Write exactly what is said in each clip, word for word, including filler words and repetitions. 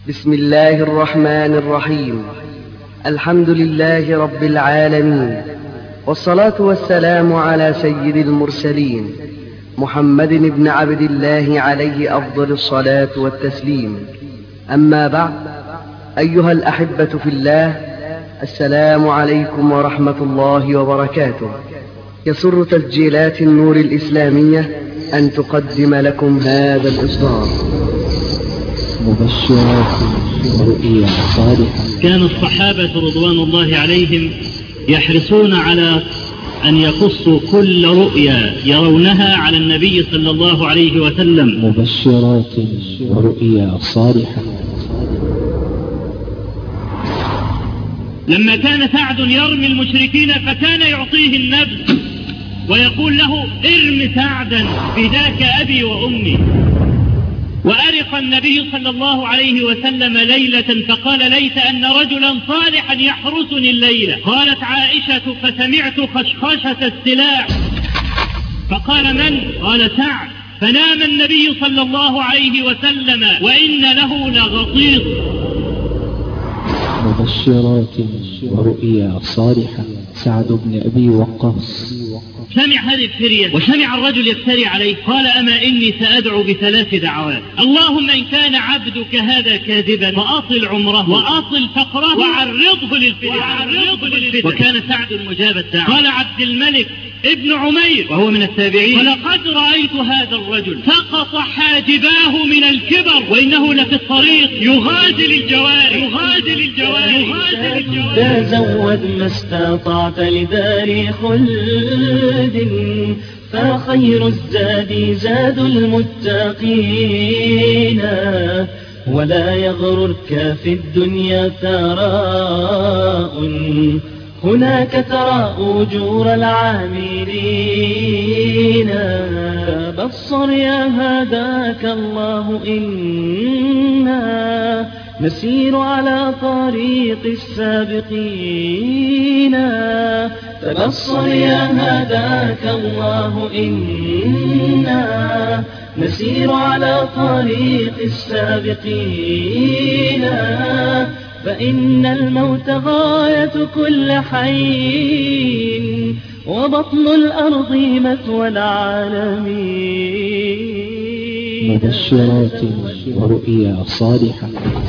بسم الله الرحمن الرحيم. الحمد لله رب العالمين، والصلاة والسلام على سيد المرسلين محمد بن عبد الله عليه أفضل الصلاة والتسليم. أما بعد، أيها الأحبة في الله، السلام عليكم ورحمة الله وبركاته. يسر تسجيلات النور الإسلامية أن تقدم لكم هذا الإصدار. مبشرات ورؤيا صالحة. كان الصحابة رضوان الله عليهم يحرصون على أن يقصوا كل رؤيا يرونها على النبي صلى الله عليه وسلم. مبشرات ورؤيا صالحة. لما كان سعد يرمي المشركين فكان يعطيه النبل ويقول له: ارم سعدا فداك أبي وأمي. وأرق النبي صلى الله عليه وسلم ليلة فقال: ليت أن رجلا صالحا يحرسني الليلة. قالت عائشة: فسمعت خشخشة السلاح. فقال: من؟ قال: سعد. فنام النبي صلى الله عليه وسلم وإن له لغطيط. مبشرات ورؤيا صالحة. سعد بن أبي وقاص سمع هذه الفرية وسمع الرجل يفتري عليه، قال: أما إني سأدعو بثلاث دعوات. اللهم إن كان عبدك هذا كاذبا فأطل عمره وأطل فقره وعرضه للفتن. وكان سعد مجاب الدعوة. قال عبد الملك ابن عمير وهو من التابعين: ولقد رأيت هذا الرجل سقط حاجباه من الكبر وإنه لفي الطريق يغازل الجواري يغازل الجواري يغازل الجواري. تزود ما استطعت لدار خلد، فخير الزاد زاد المتقين. ولا يغررك في الدنيا ثراء، هناك ترى أجور العاملين. بصر يا هداك الله، إنا نسير على طريق السابقين. تبصر يا هداك الله، إنا نسير على طريق السابقين. فإن الموت غاية كل حي، وبطن الأرض مثوى العالمين. مبشرات ورؤيا صالحة.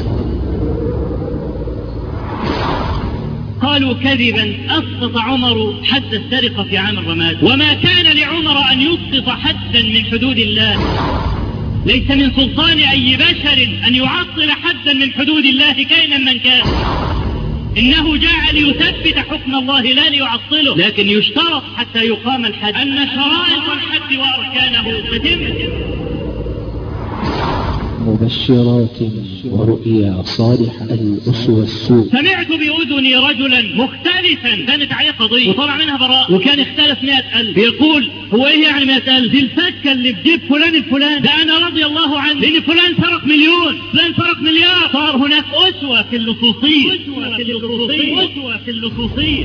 قالوا كذبا أسقط عمر حد السرقة في عام الرماد، وما كان لعمر أن يسقط حدا من حدود الله. ليس من سلطان أي بشر أن يعطل حدا من حدود الله كائنا من كان. إنه جاء ليثبت حكم الله لا ليعطله، لكن يشترط حتى يقام الحد أن شرائط الحد وأركانه تتم. مبشرات ورؤيا صالحة. الأسوة السوء. سمعت بأذني رجلا مختلفا كانت عليه قضية وطلع منها براء، وكان اختلف مئة ألف. يقول: هو ايه يعني مئة ألف؟ دي الفكة اللي بجيب فلان الفلان ده أنا رضي الله عنه، لأن فلان سرق مليون، فلان سرق مليار. صار هناك أسوة في اللصوصية أسوة في اللصوصية أسوة في اللصوصية.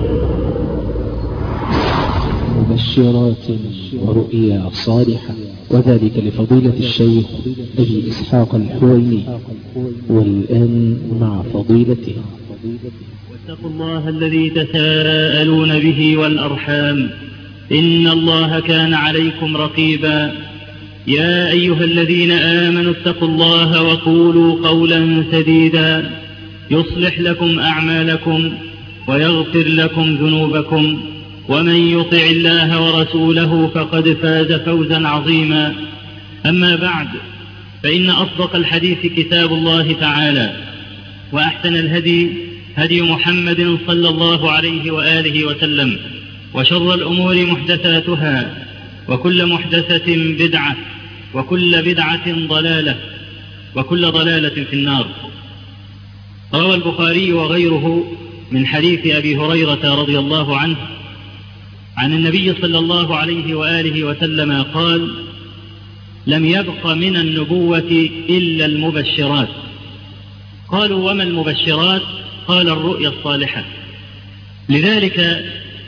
مبشرات ورؤيا صالحة. وذلك لفضيلة الشيخ أبي إسحاق الحويني. والآن مع فضيلته. واتقوا الله الذي تساءلون به والأرحام، إن الله كان عليكم رقيبا. يا أيها الذين آمنوا اتقوا الله وقولوا قولا سديدا يصلح لكم أعمالكم ويغفر لكم ذنوبكم، ومن يطع الله ورسوله فقد فاز فوزا عظيما. أما بعد، فإن أصدق الحديث كتاب الله تعالى، وأحسن الهدي هدي محمد صلى الله عليه وآله وسلم، وشر الأمور محدثاتها، وكل محدثة بدعة، وكل بدعة ضلالة، وكل ضلالة في النار. روى البخاري وغيره من حديث أبي هريرة رضي الله عنه عن النبي صلى الله عليه وآله وسلم قال: لم يبق من النبوة إلا المبشرات. قالوا: وما المبشرات؟ قال: الرؤيا الصالحة. لذلك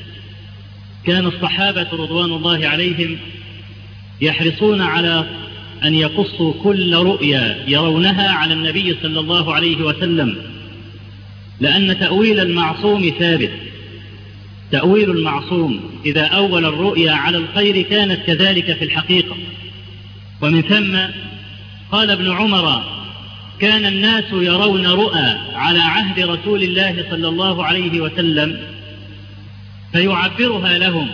كان الصحابة رضوان الله عليهم يحرصون على أن يقصوا كل رؤيا يرونها على النبي صلى الله عليه وسلم، لأن تأويل المعصوم ثابت. تأويل المعصوم إذا أول الرؤيا على الخير كانت كذلك في الحقيقة. ومن ثم قال ابن عمر: كان الناس يرون رؤى على عهد رسول الله صلى الله عليه وسلم فيعبرها لهم،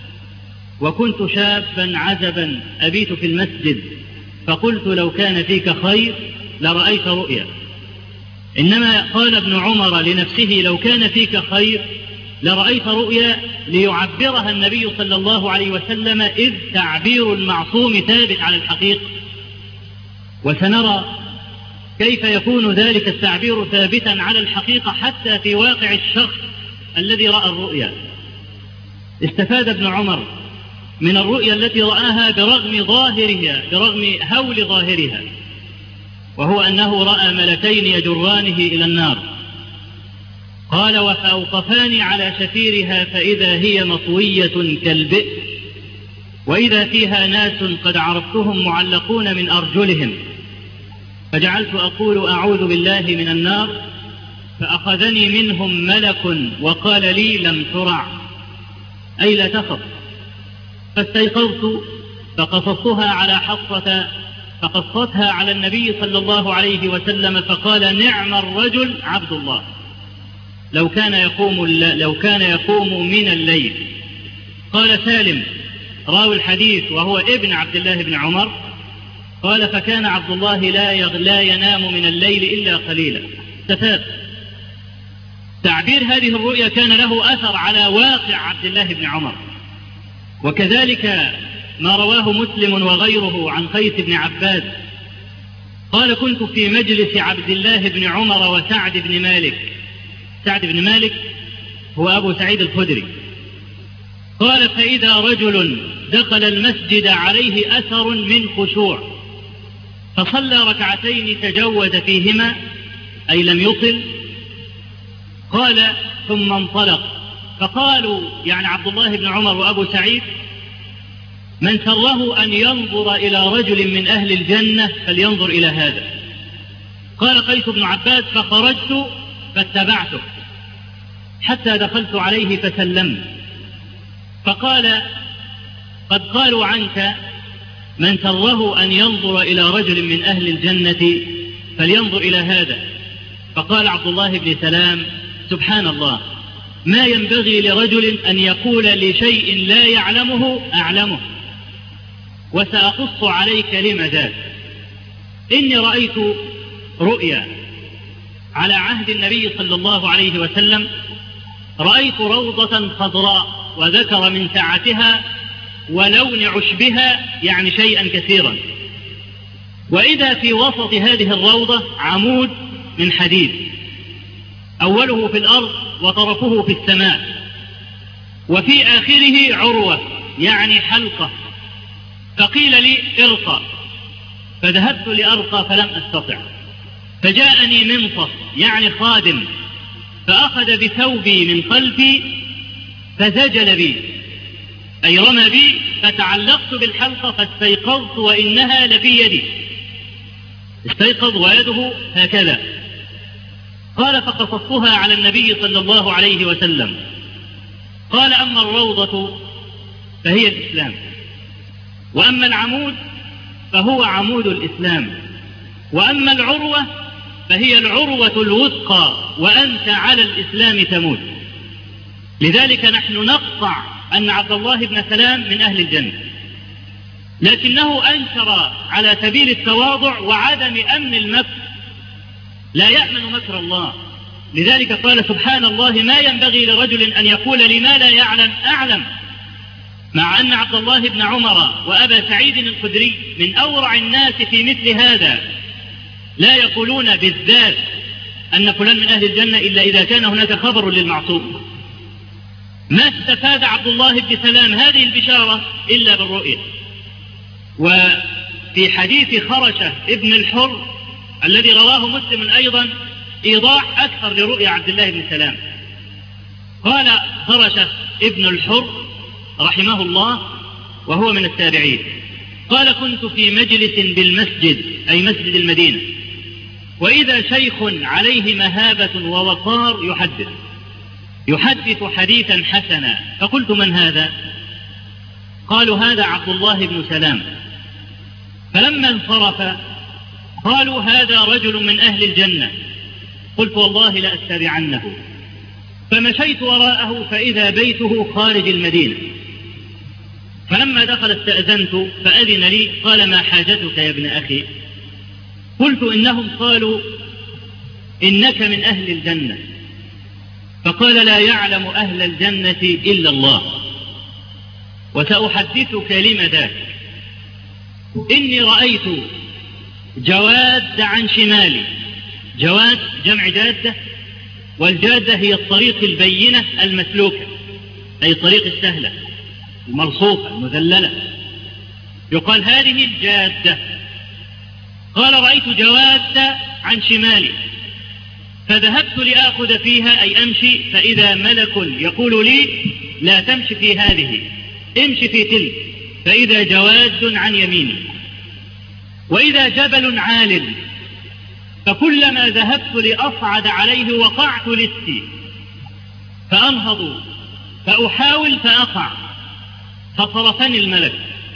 وكنت شابا عزبا أبيت في المسجد فقلت: لو كان فيك خير لرأيت رؤيا. إنما قال ابن عمر لنفسه: لو كان فيك خير لرأيت رؤيا، ليعبرها النبي صلى الله عليه وسلم، إذ تعبير المعصوم ثابت على الحقيقة. وسنرى كيف يكون ذلك التعبير ثابتا على الحقيقة حتى في واقع الشخص الذي رأى الرؤيا. استفاد ابن عمر من الرؤيا التي رآها برغم ظاهرها برغم هول ظاهرها، وهو أنه رأى ملكين يجرانه إلى النار. قال: وفأوقفاني على شفيرها فإذا هي مطوية كالبئر، وإذا فيها ناس قد عرفتهم معلقون من أرجلهم، فجعلت أقول: أعوذ بالله من النار، فأخذني منهم ملك وقال لي: لم ترع، أي لا تخف. فاستيقظت فقصصتها على حفصة فقصتها على النبي صلى الله عليه وسلم، فقال: نعم الرجل عبد الله، لو كان يقوم لو كان يقوم من الليل. قال سالم راوي الحديث وهو ابن عبد الله بن عمر قال: فكان عبد الله لا لا ينام من الليل إلا قليلا. استفاد تعبير هذه الرؤيا كان له أثر على واقع عبد الله بن عمر. وكذلك ما رواه مسلم وغيره عن قيس بن عباد قال: كنت في مجلس عبد الله بن عمر وسعد بن مالك. سعد بن مالك هو أبو سعيد الخدري. قال: فإذا رجل دخل المسجد عليه أثر من خشوع، فصلى ركعتين تجود فيهما، أي لم يطل. قال: ثم انطلق. فقالوا، يعني عبد الله بن عمر وأبو سعيد: من سره أن ينظر إلى رجل من أهل الجنة فلينظر إلى هذا. قال قيس بن عباد: فخرجت فاتبعته حتى دخلت عليه فسلمت، فقال: قد قالوا عنك من سره أن ينظر إلى رجل من أهل الجنة فلينظر إلى هذا. فقال عبد الله بن سلام: سبحان الله، ما ينبغي لرجل أن يقول لشيء لا يعلمه أعلمه، وسأقص عليك لم ذاك. إني رأيت رؤيا على عهد النبي صلى الله عليه وسلم، رأيت روضة خضراء، وذكر من سعتها ولون عشبها، يعني شيئا كثيرا. وإذا في وسط هذه الروضة عمود من حديد، أوله في الأرض وطرفه في السماء، وفي آخره عروة، يعني حلقة. فقيل لي: ارقى. فذهبت لأرقى فلم أستطع، فجاءني منصف، يعني خادم، فأخذ بثوبي من خلفي فزجل بي، أي رمى بي، فتعلقت بالحلقة فاستيقظت وإنها لفي يدي. استيقظ ويده هكذا. قال: فقصصتها على النبي صلى الله عليه وسلم. قال: أما الروضة فهي الإسلام، وأما العمود فهو عمود الإسلام، وأما العروة فهي العروة الوثقى، وأنت على الإسلام تموت. لذلك نحن نقطع أن عبد الله بن سلام من أهل الجنة، لكنه أنكر على سبيل التواضع وعدم أمن المكر، لا يأمن مكر الله. لذلك قال: سبحان الله، ما ينبغي لرجل أن يقول لما لا يعلم أعلم، مع أن عبد الله بن عمر وأبا سعيد الخدري من أورع الناس في مثل هذا، لا يقولون بالذات أن فلان من أهل الجنة إلا إذا كان هناك خبر للمعصوم. ما استفاد عبد الله بن سلام هذه البشارة إلا بالرؤية. وفي حديث خرشة ابن الحر الذي رواه مسلم أيضا إيضاح أكثر لرؤيا عبد الله بن سلام. قال خرشة ابن الحر رحمه الله وهو من التابعين، قال كنت في مجلس بالمسجد أي مسجد المدينة، وإذا شيخ عليه مهابة ووقار يحدث يحدث حديثا حسنا، فقلت من هذا؟ قالوا هذا عبد الله بن سلام. فلما انصرف قالوا هذا رجل من أهل الجنة. قلت والله لأتبعنه. فمشيت وراءه فإذا بيته خارج المدينة. فلما دخل استأذنت فأذن لي. قال ما حاجتك يا ابن أخي؟ قلت إنهم قالوا إنك من أهل الجنة. فقال لا يعلم أهل الجنة إلا الله، وسأحدثك لم ذاك. إني رأيت جواد عن شمالي. جواد جمع جادة، والجادة هي الطريق البينة المسلوكة، أي الطريق السهلة المرصوفة المذللة، يقال هذه الجادة. قال رأيت جواد عن شمالي فذهبت لآخذ فيها أي أمشي، فإذا ملك يقول لي لا تمشي في هذه، امشي في تلك، فإذا جواد عن يميني. وإذا جبل عال، فكلما ذهبت لأصعد عليه وقعت لستي، فأنهض فأحاول فأقع، فصرفني الملك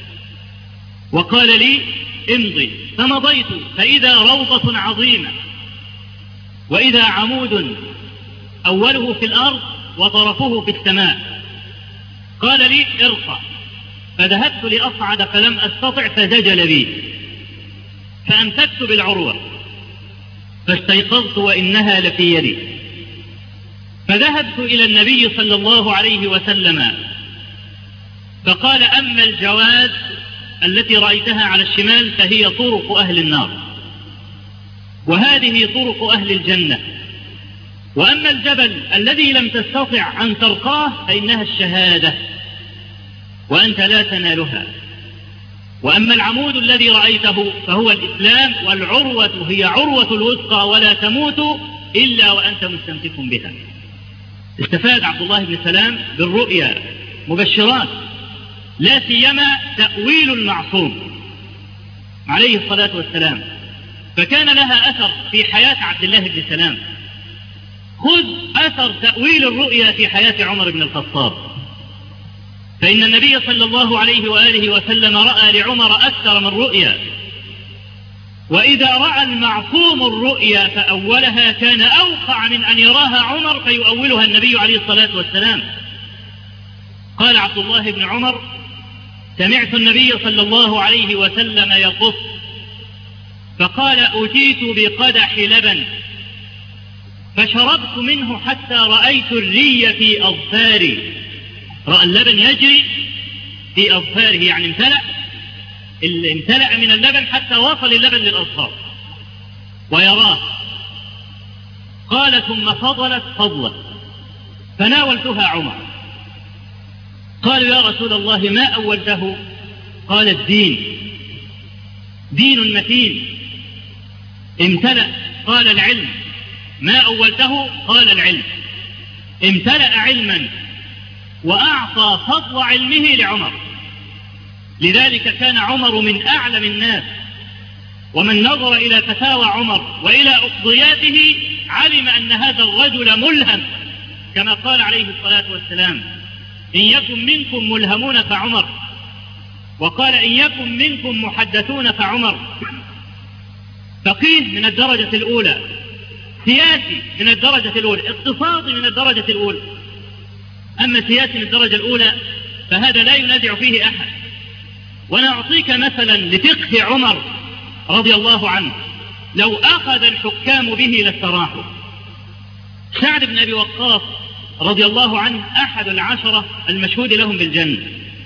وقال لي امضي. فمضيت فإذا روضة عظيمة، وإذا عمود أوله في الأرض وطرفه في السماء. قال لي ارفع، فذهبت لأصعد فلم أستطع فزجل بي، فأمسكت بالعروة فاستيقظت وإنها لفي يدي. فذهبت إلى النبي صلى الله عليه وسلم فقال أما الجواد التي رأيتها على الشمال فهي طرق أهل النار، وهذه طرق أهل الجنة. وأما الجبل الذي لم تستطع أن ترقاه فإنها الشهادة وأنت لا تنالها. وأما العمود الذي رأيته فهو الإسلام، والعروة هي عروة الوثقى ولا تموت إلا وأنت مستمسك بها. استفاد عبد الله بن سلام بالرؤيا مبشرات، لا سيما تأويل المعصوم عليه الصلاة والسلام، فكان لها أثر في حياة عبد الله بن سلام. خذ أثر تأويل الرؤيا في حياة عمر بن الخطاب، فإن النبي صلى الله عليه وآله وسلم رأى لعمر أكثر من رؤيا، وإذا رأى المعصوم الرؤيا فأولها كان أوقع من أن يراها عمر فيؤولها النبي عليه الصلاة والسلام. قال عبد الله بن عمر سمعت النبي صلى الله عليه وسلم يقص، فقال أتيت بقدح لبن فشربت منه حتى رأيت الري في أظفاري. رأى اللبن يجري في أظفاره، يعني امتلأ امتلأ من اللبن حتى وصل اللبن للأظفار ويراه. قال ثم فضلت فضلة فناولتها عمر. قالوا يا رسول الله ما أولته؟ قال الدين، دين متين امتلأ. قال العلم. ما أولته؟ قال العلم. امتلأ علما وأعطى فضل علمه لعمر. لذلك كان عمر من أعلم الناس، ومن نظر إلى فتاوى عمر وإلى أقضياته علم أن هذا الرجل ملهم، كما قال عليه الصلاة والسلام إن يكن منكم ملهمون فعمر، وقال إن يكن منكم محدثون فعمر. فقيه من الدرجة الأولى، سياسي من الدرجة الأولى، اقتصادي من الدرجة الأولى. أما سياسي من الدرجة الأولى فهذا لا ينازع فيه أحد. وأنا أعطيك مثلا لفقه عمر رضي الله عنه، لو أخذ الحكام به لاستراحوا. سعد بن أبي وقاص رضي الله عنه أحد العشرة المشهود لهم بالجنة،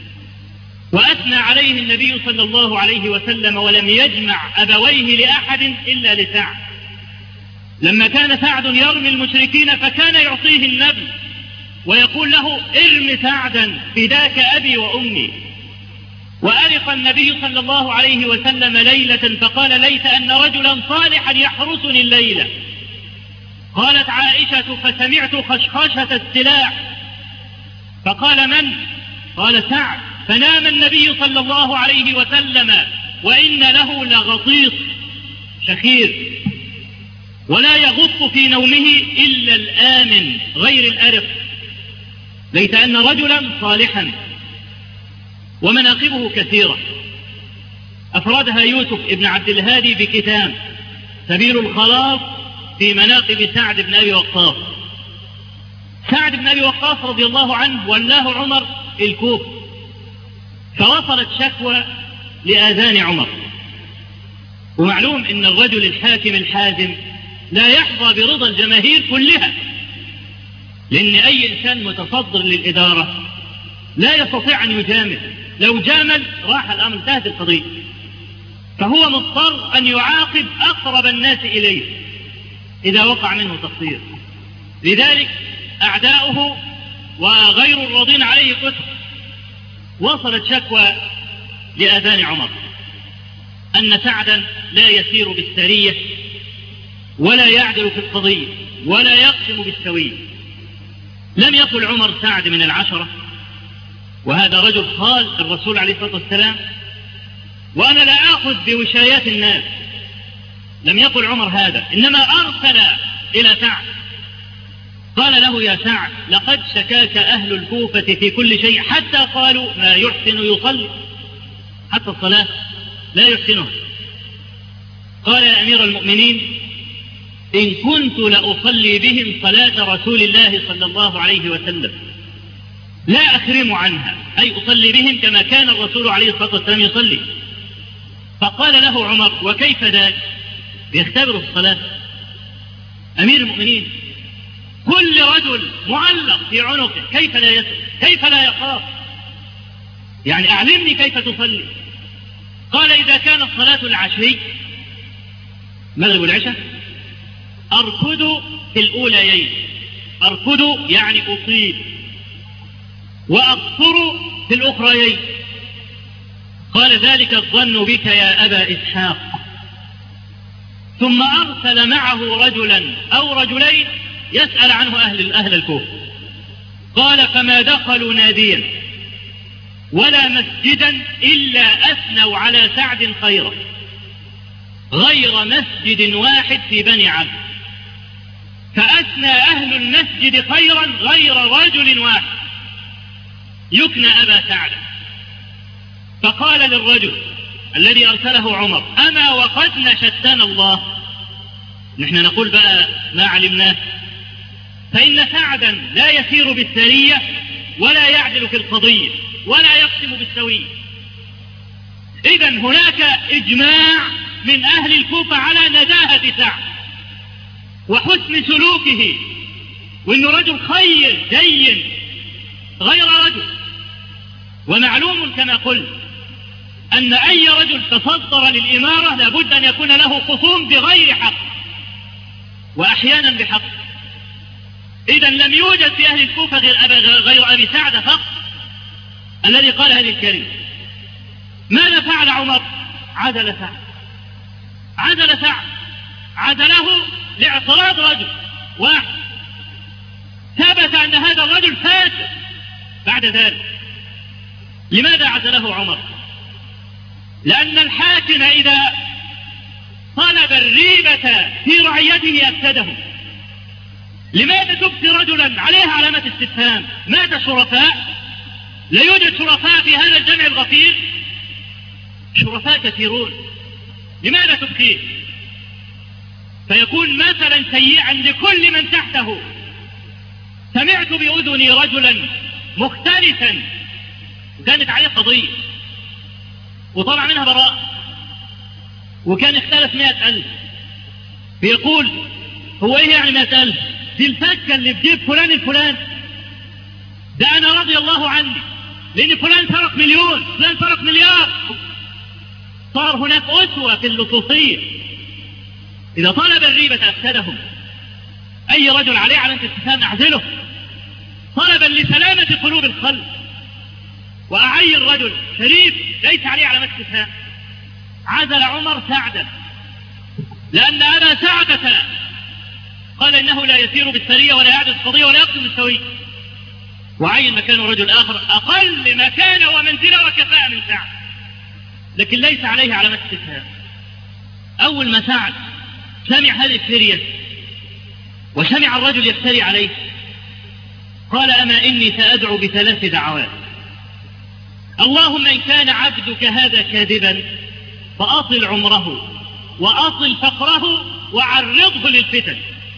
وأثنى عليه النبي صلى الله عليه وسلم ولم يجمع أبويه لأحد إلا لسعد. لما كان سعد يرمي المشركين فكان يعطيه النبي ويقول له ارم سعدا فداك أبي وأمي. وألق النبي صلى الله عليه وسلم ليلة فقال ليت أن رجلا صالحا يحرسني الليلة. قالت عائشة فسمعت خشخشة السلاح، فقال من؟ قال سعد. فنام النبي صلى الله عليه وسلم وإن له لغطيط شخير، ولا يغط في نومه إلا الآمن غير الأرق، ليس أن رجلا صالحا. ومناقبه كثيرة أفردها يوسف ابن عبد الهادي بكتاب سبيل الخلاص في مناقب سعد بن أبي وقاص. سعد بن أبي وقاص رضي الله عنه ولاه عمر الكوفة، فوصلت شكوى لآذان عمر. ومعلوم أن الرجل الحاكم الحازم لا يحظى برضا الجماهير كلها، لأن أي إنسان متصدر للإدارة لا يستطيع أن يجامل، لو جامل راح الأمر، انتهت القضية. فهو مضطر أن يعاقب أقرب الناس إليه إذا وقع منه تقصير. لذلك أعداؤه وغير الراضين عليه كثر. وصلت شكوى لآذان عمر أن سعدا لا يسير بالسرية ولا يعدل في القضية ولا يقسم بالسوية. لم يقل عمر سعد من العشرة، وهذا رجل خال الرسول عليه الصلاة والسلام، وأنا لا آخذ بوشايات الناس. لم يقل عمر هذا، إنما أرسل إلى سعد قال له: يا سعد، لقد شكاك أهل الكوفة في كل شيء، حتى قالوا ما يحسن يصلي، حتى الصلاة لا يحسنها. قال: يا أمير المؤمنين، إن كنت لأصلي بهم صلاة رسول الله صلى الله عليه وسلم لا أخرم عنها، أي أصلي بهم كما كان الرسول عليه الصلاة والسلام يصلي. فقال له عمر: وكيف ذلك؟ بيختبروا الصلاة. أمير المؤمنين، كل رجل معلق في عنقه، كيف لا يسر؟ كيف لا يخاف؟ يعني أعلمني كيف تصلي. قال: إذا كانت صلاة العشي مغرب العشاء أركض في الأوليين، أركض يعني أطيل، وأقصر في الأخريين. قال: ذلك الظن بك يا أبا إسحاق. ثم أرسل معه رجلا أو رجلين يسأل عنه أهل أهل الكوفة. قال: فما دخلوا ناديا ولا مسجدا إلا أثنوا على سعد خيرا، غير مسجد واحد في بني عبد، فأثنى أهل المسجد خيرا غير رجل واحد يكنى أبا سعد. فقال للرجل الذي أرسله عمر: أما وقد نشدنا الله. نحن نقول بقى ما علمناه، فإن سعدا لا يسير بالسرية ولا يعدل في القضية ولا يقسم بالسوية. إذن هناك إجماع من أهل الكوفة على نزاهة سعد وحسن سلوكه، وإنه رجل خير دين غير رجل. ومعلوم كما قلت أن أي رجل تصدر للإمارة لابد أن يكون له خصوم بغير حق وأحيانا بحق. إذن لم يوجد في أهل الكوفة غير أبي, غير أبي سعد فقط الذي قال هذه الكلمة. ماذا فعل عمر؟ عدل سعد، عدل سعد عدله لاعتراض رجل واحد، ثبت أن هذا الرجل فاسق بعد ذلك. لماذا عدله عمر؟ لأن الحاكم إذا طلب الريبة في رعيته أفسدهم. لماذا تبقي رجلا عليه علامة استفهام؟ ماذا شرفاء؟ لا يوجد شرفاء في هذا الجمع الغفير؟ شرفاء كثيرون، لماذا تبقيه؟ فيكون مثلا سيئا لكل من تحته. سمعت بأذني رجلا مختلفا وكانت عليه قضية وطلع منها براء، وكان اختلف مئة ألف. بيقول: هو ايه يعني مئة ألف؟ دي الفكة اللي بجيب فلان الفلان ده أنا رضي الله عني، لأن فلان سرق مليون، فلان سرق مليار. صار هناك أسوة في اللصوصية. إذا طلب الريبة أفسدهم. أي رجل عليه علامة استفهام أعزله طلبا لسلامة قلوب الخلق. وأعي الرجل شريف ليس عليه علامة استفهام. عزل عمر سعدا لأن أبا سعدة قال إنه لا يسير بالسرية ولا يعدل القضية ولا يقسم بالسوية. وعين مكانه رجل آخر أقل مكانة ومنزلة وكفاءة من سعد، لكن ليس عليه علامات استفهام. أول ما سعد سمع هذه الفرية وسمع الرجل يفتري عليه قال: أما إني سأدعو بثلاث دعوات، اللهم إن كان عبدك هذا كاذبا فأطل عمره وأطل فقره وعرضه للفتن.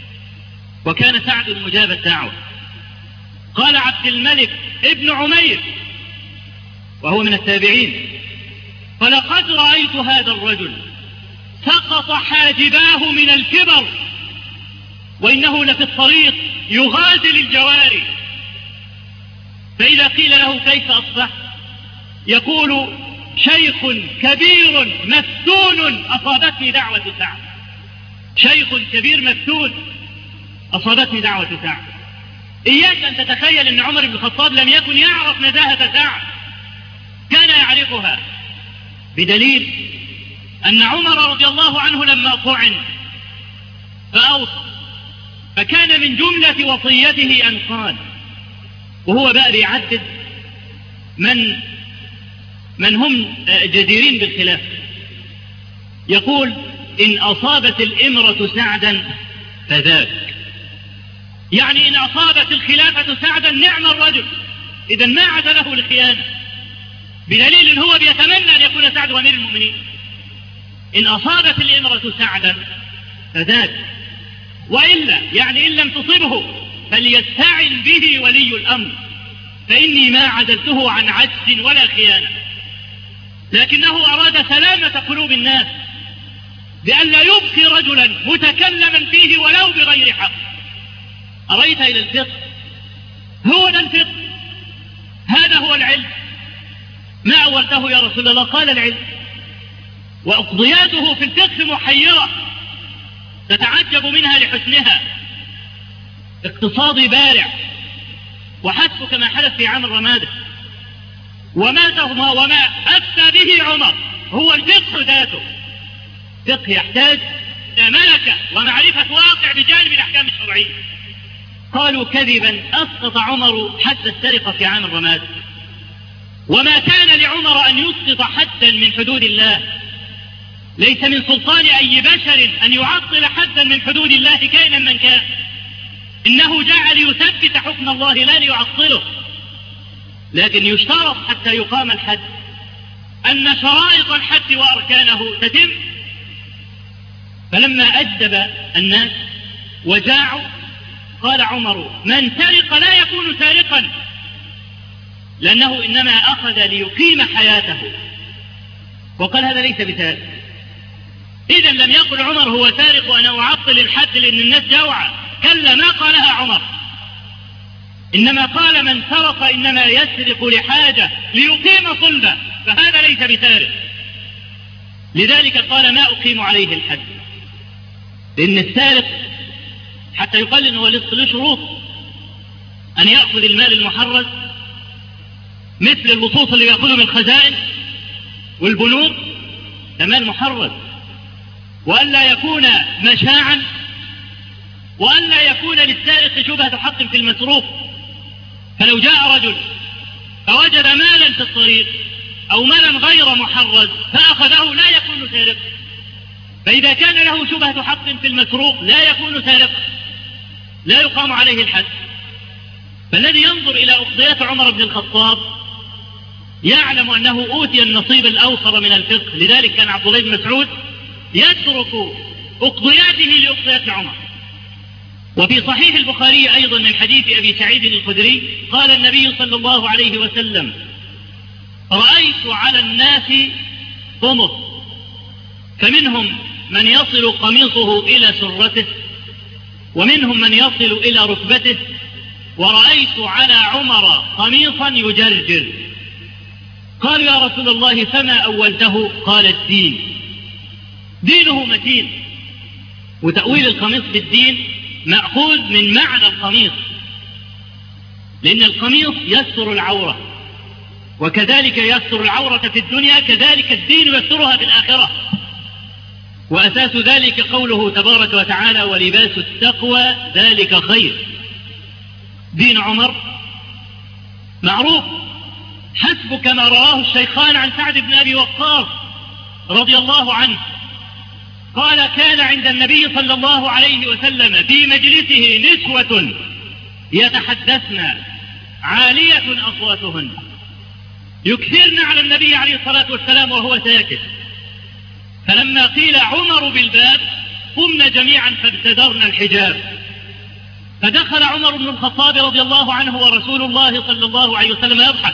وكان سعد مجاب الدعوة. قال عبد الملك ابن عمير وهو من التابعين: فلقد رأيت هذا الرجل سقط حاجباه من الكبر وإنه لفي الطريق يغازل الجواري، فإذا قيل له كيف أصبح يقول: شيخ كبير مفتون أصابتني دعوة سعد. شيخ كبير مفتون أصابتني دعوة سعد. إياك أن تتخيل أن عمر بن الخطاب لم يكن يعرف نزاهة سعد، كان يعرفها، بدليل أن عمر رضي الله عنه لما طعن فأوصى، فكان من جملة وصيته أن قال، وهو بقى بيعدد من من هم جديرين بالخلافة، يقول: إن أصابت الإمرة سعدا فذاك، يعني إن أصابت الخلافة سعدا نعم الرجل، إذا ما عاد له لخيانة، بدليل إن هو بيتمنى أن يكون سعد أمير المؤمنين. إن أصابت الإمرة سعدا فذاك، وإلا يعني إن لم تصبه فليستعن به ولي الأمر، فإني ما عزلته عن عجز ولا خيانة، لكنه أراد سلامة قلوب الناس بأن لا يبقي رجلا متكلما فيه ولو بغير حق. أريت إلى الفقه، هو ده الفقه، هذا هو العلم. ما أولته يا رسول الله؟ قال: العلم. وأقضياته في الفقه محيرة تتعجب منها لحسنها، اقتصادي بارع وحسب كما حدث في عام الرمادة، وما وما أفتى به عمر هو الفقه ذاته. فقه يحتاج ملكة ومعرفة واقع بجانب الأحكام الشرعية. قالوا كذبا أسقط عمر حد السرقة في عام الرمادة، وما كان لعمر أن يسقط حدا من حدود الله، ليس من سلطان أي بشر أن يعطل حدا من حدود الله كائنا من كان، إنه جاء ليثبت حكم الله لا ليعطله. لكن يشترط حتى يقام الحد أن شرائط الحد وأركانه تتم. فلما أجدب الناس وجاعوا قال عمر: من سرق لا يكون سارقا، لأنه إنما أخذ ليقيم حياته. وقال: هذا ليس بسارق. إذا لم يقل عمر هو سارق وأنا أعطل الحد لأن الناس جوعى، كلا ما قالها عمر، إنما قال: من سرق إنما يسرق لحاجة ليقيم صلبه، فهذا ليس بسارق. لذلك قال: ما أقيم عليه الحد، لأن السارق حتى يقال إنه له شروط، أن يأخذ المال المحرز مثل اللصوص اللي يأخذه من الخزائن والبنوك، ده مال محرز، وأن لا يكون مشاعا، وأن لا يكون للسارق شبهة حق في المسروق. فلو جاء رجل فوجد مالا في الطريق أو مالا غير محرز فأخذه لا يكون سارقا، فإذا كان له شبهة حق في المسروق لا يكون سارقا، لا يقام عليه الحد. فالذي ينظر إلى أقضيات عمر بن الخطاب يعلم أنه أوتي النصيب الأوفر من الفقه. لذلك كان عبد الله بن مسعود يترك أقضياته لأقضيات عمر. وفي صحيح البخاري أيضا من حديث أبي سعيد الخدري قال النبي صلى الله عليه وسلم: رأيت على الناس قمص، فمنهم من يصل قميصه إلى سرته، ومنهم من يصل إلى ركبته، ورأيت على عمر قميصا يجرجر. قال: يا رسول الله فما أولته؟ قال: الدين. دينه متين. وتأويل القميص بالدين مأخوذ من معنى القميص، لأن القميص يستر العورة، وكذلك يستر العورة في الدنيا كذلك الدين يسترها في الآخرة. وأساس ذلك قوله تبارك وتعالى: ولباس التقوى ذلك خير. دين عمر معروف حسب كما رواه الشيخان عن سعد بن أبي وقاص رضي الله عنه قال كان عند النبي صلى الله عليه وسلم في مجلسه نسوة يتحدثن عالية أصواتهن يكثرن على النبي عليه الصلاة والسلام وهو ساكت، فلما قيل عمر بالباب قمن جميعا فابتدرن الحجاب، فدخل عمر بن الخطاب رضي الله عنه ورسول الله صلى الله عليه وسلم يضحك،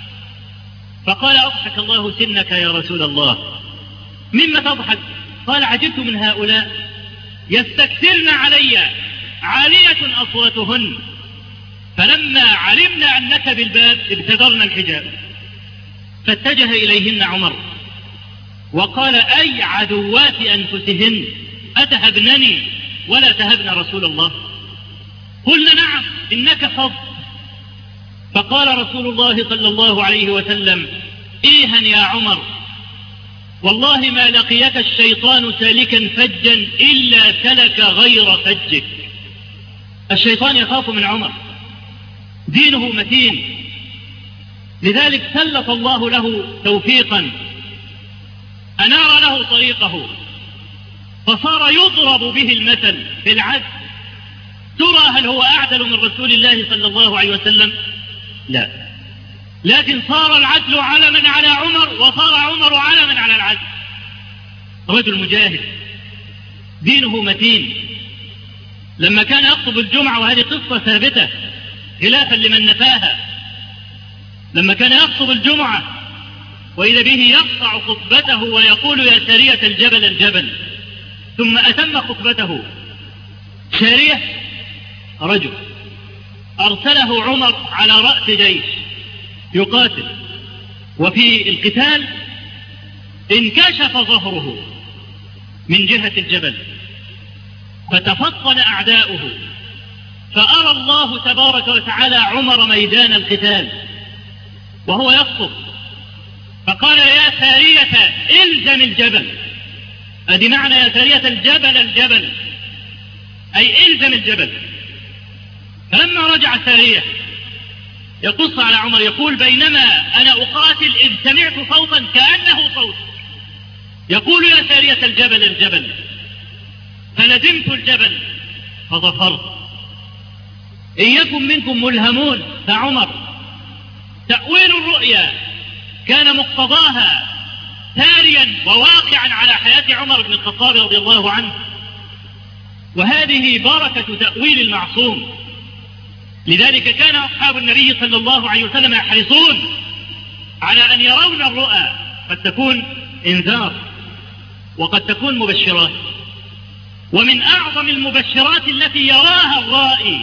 فقال أضحك الله سنك يا رسول الله، مما تضحك؟ قال عجبت من هؤلاء يستكثرن علي عالية أصواتهن، فلما علمنا أنك بالباب ابتدرنا الحجاب. فاتجه إليهن عمر وقال أي عدوات أنفسهن أتهبنني ولا تهبن رسول الله؟ قلنا نعم إنك فض. فقال رسول الله صلى الله عليه وسلم إيها يا عمر، والله ما لقيك الشيطان سالكا فجا إلا سلك غير فجك. الشيطان يخاف من عمر، دينه متين، لذلك سلط الله له توفيقا أنار له طريقه فصار يضرب به المثل في العدل. ترى هل هو أعدل من رسول الله صلى الله عليه وسلم؟ لا، لكن صار العدل علما على عمر وصار عمر علما على العدل. رجل مجاهد دينه متين، لما كان يخطب الجمعة، وهذه قصة ثابتة خلافا لمن نفاها، لما كان يخطب الجمعة وإذا به يقطع خطبته ويقول يا سارية الجبل الجبل، ثم أتم خطبته. سارية رجل أرسله عمر على رأس جيش يقاتل، وفي القتال انكشف ظهره من جهة الجبل فتفطن أعداؤه، فأرى الله تبارك وتعالى عمر ميدان القتال وهو يخطب، فقال يا سارية الزم الجبل. أدي معنى يا سارية الجبل الجبل، أي الزم الجبل. فلما رجع سارية يقص على عمر يقول بينما أنا أقاتل إذ سمعت صوتا كأنه صوت يقول يا سارية الجبل الجبل، فلزمت الجبل فظفرت. إن يكن منكم ملهمون فعمر، تأويل الرؤيا كان مقتضاها ساريا وواقعا على حياة عمر بن الخطاب رضي الله عنه، وهذه بركة تأويل المعصوم. لذلك كان أصحاب النبي صلى الله عليه وسلم يحرصون على أن يرون الرؤى، قد تكون إنذار وقد تكون مبشرات. ومن أعظم المبشرات التي يراها الرائي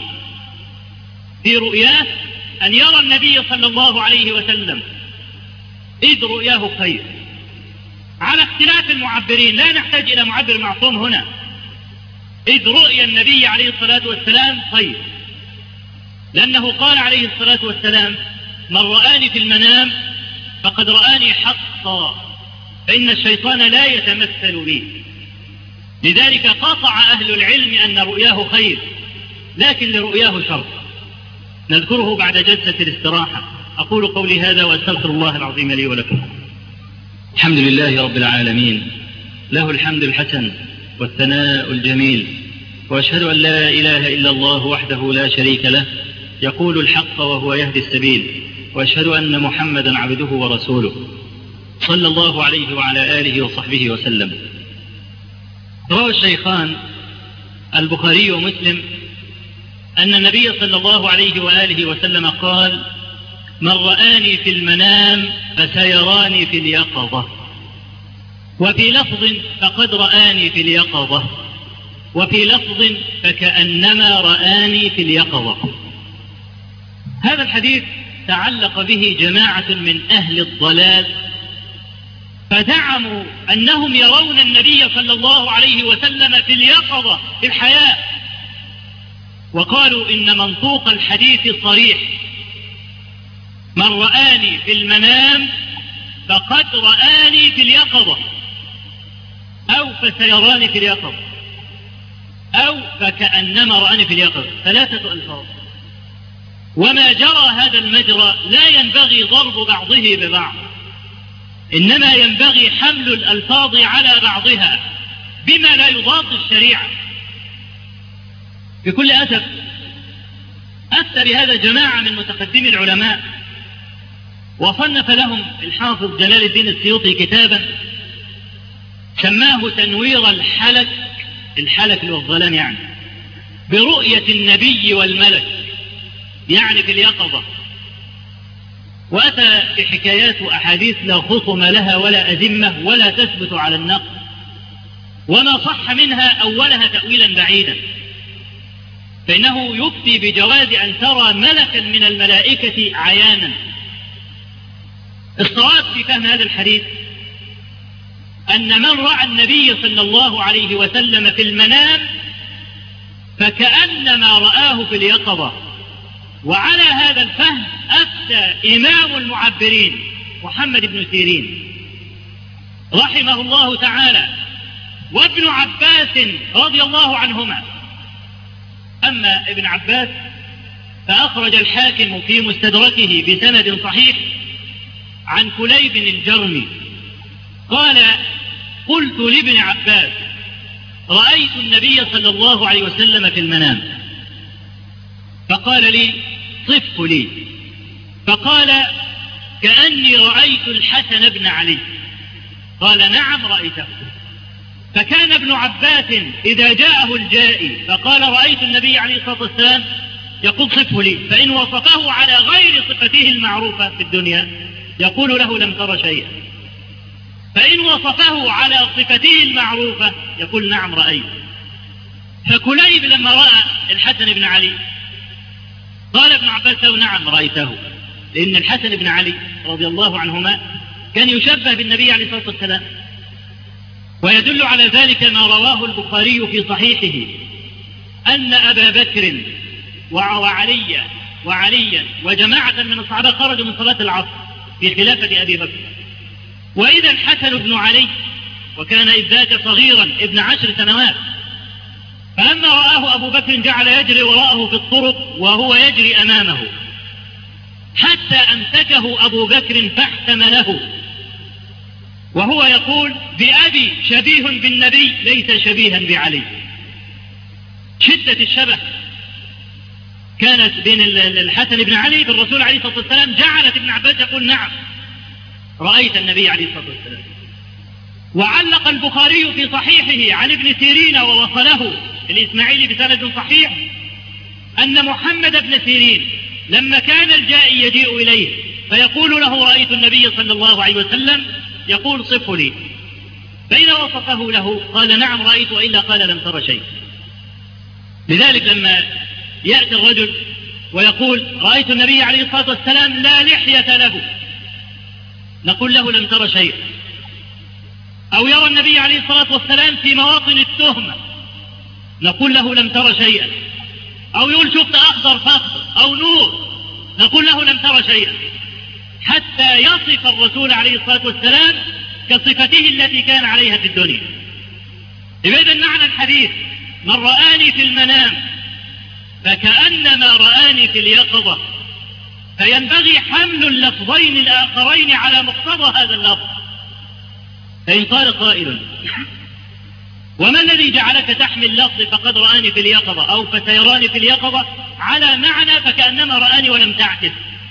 في رؤياه أن يرى النبي صلى الله عليه وسلم إذ رؤياه خير، على اختلاف المعبرين، لا نحتاج إلى معبر معصوم هنا. إذ رؤيا النبي عليه الصلاة والسلام خير، لأنه قال عليه الصلاة والسلام من رآني في المنام فقد رآني حقا، فإن الشيطان لا يتمثل بي. لذلك قطع أهل العلم أن رؤياه خير، لكن لرؤياه شر، نذكره بعد جلسة الاستراحة. أقول قولي هذا وأستغفر الله العظيم لي ولكم. الحمد لله رب العالمين، له الحمد الحسن والثناء الجميل، وأشهد أن لا إله إلا الله وحده لا شريك له يقول الحق وهو يهدي السبيل، وأشهد أن محمدا عبده ورسوله صلى الله عليه وعلى آله وصحبه وسلم. روى الشيخان البخاري ومسلم أن النبي صلى الله عليه وآله وسلم قال من رآني في المنام فسيراني في اليقظة، وفي لفظ فقد رآني في اليقظة، وفي لفظ فكأنما رآني في اليقظة. هذا الحديث تعلق به جماعة من أهل الضلال، فزعموا أنهم يرون النبي صلى الله عليه وسلم في اليقظة في الحياة، وقالوا إن منطوق الحديث صريح، من رآني في المنام فقد رآني في اليقظة، أو فسيراني في اليقظة، أو فكأنما رآني في اليقظة، ثلاثة ألفاظ. وما جرى هذا المجرى لا ينبغي ضرب بعضه ببعض، إنما ينبغي حمل الألفاظ على بعضها بما لا يضاد الشريعة. بكل أسف أفتى بهذا جماعة من متقدمي العلماء، وصنف لهم الحافظ جلال الدين السيوطي كتابا سماه تنوير الحلك، الحلك والظلام يعني، برؤية النبي والملك، يعني في اليقظة. وأتى بحكايات وأحاديث لا خصم لها ولا أذمة ولا تثبت على النقل، وما صح منها أولها تأويلا بعيدا، فإنه يفتي بجواز أن ترى ملكا من الملائكة عيانا. الصواب في فهم هذا الحديث أن من رأى النبي صلى الله عليه وسلم في المنام فكأنما رآه في اليقظة. وعلى هذا الفهم أفتى إمام المعبرين محمد بن سيرين رحمه الله تعالى وابن عباس رضي الله عنهما. أما ابن عباس فأخرج الحاكم في مستدركه بسند صحيح عن كليب الجرمي قال: قلت لابن عباس: رأيت النبي صلى الله عليه وسلم في المنام، فقال لي: صفه لي. فقال: كأني رأيت الحسن بن علي. قال: نعم رأيته. فكان ابن عباس إذا جاءه الجائي فقال: رأيت النبي عليه الصلاة والسلام، يقول: صفه لي. فإن وصفه على غير صفته المعروفة في الدنيا يقول له: لم تر شيئا. فإن وصفه على صفته المعروفة يقول: نعم رأيت. فكليب لما رأى الحسن بن علي قال ابن عباس له: نعم رأيته، لأن الحسن بن علي رضي الله عنهما كان يشبه بالنبي عليه الصلاة والسلام. ويدل على ذلك ما رواه البخاري في صحيحه أن أبا بكر وعليا وعليا وجماعة من الصحابة خرجوا من صلاة العصر في خلافة أبي بكر، وإذا الحسن بن علي وكان إذ ذاك صغيرا ابن عشر سنوات، فلما رآه أبو بكر جعل يجري وراءه في الطرق وهو يجري أمامه حتى أمسكه أبو بكر فاحتمله وهو يقول: بأبي شبيه بالنبي ليس شبيها بعلي. شدة الشبه كانت بين الحسن بن علي بالرسول عليه الصلاة والسلام جعلت ابن عباس يقول: نعم رأيت النبي عليه الصلاة والسلام. وعلق البخاري في صحيحه عن ابن سيرين ووصله الإسماعيلي بسند صحيح أن محمد بن سيرين لما كان الجائي يجيء إليه فيقول له: رأيت النبي صلى الله عليه وسلم، يقول: صفه لي. فإن وصفه له قال: نعم رأيت، وإلا قال: لم تر شيء. لذلك لما يأتي الرجل ويقول: رأيت النبي عليه الصلاة والسلام لا لحية له، نقول له: لم تر شيء. أو يرى النبي عليه الصلاة والسلام في مواطن التهمة، نقول له: لم تر شيئا. أو يقول: شفت أخضر فاخضر أو نور، نقول له: لم تر شيئا، حتى يصف الرسول عليه الصلاة والسلام كصفته التي كان عليها في الدنيا. إذن معنى الحديث: من رآني في المنام فكأنما رآني في اليقظة، فينبغي حمل اللفظين الآخرين على مقتضى هذا اللفظ. فإن قال قائل: وما الذي جعلك تحمل لفظ فقد رآني في اليقظة أو فسيراني في اليقظة على معنى فكأنما رآني ولم تعكس؟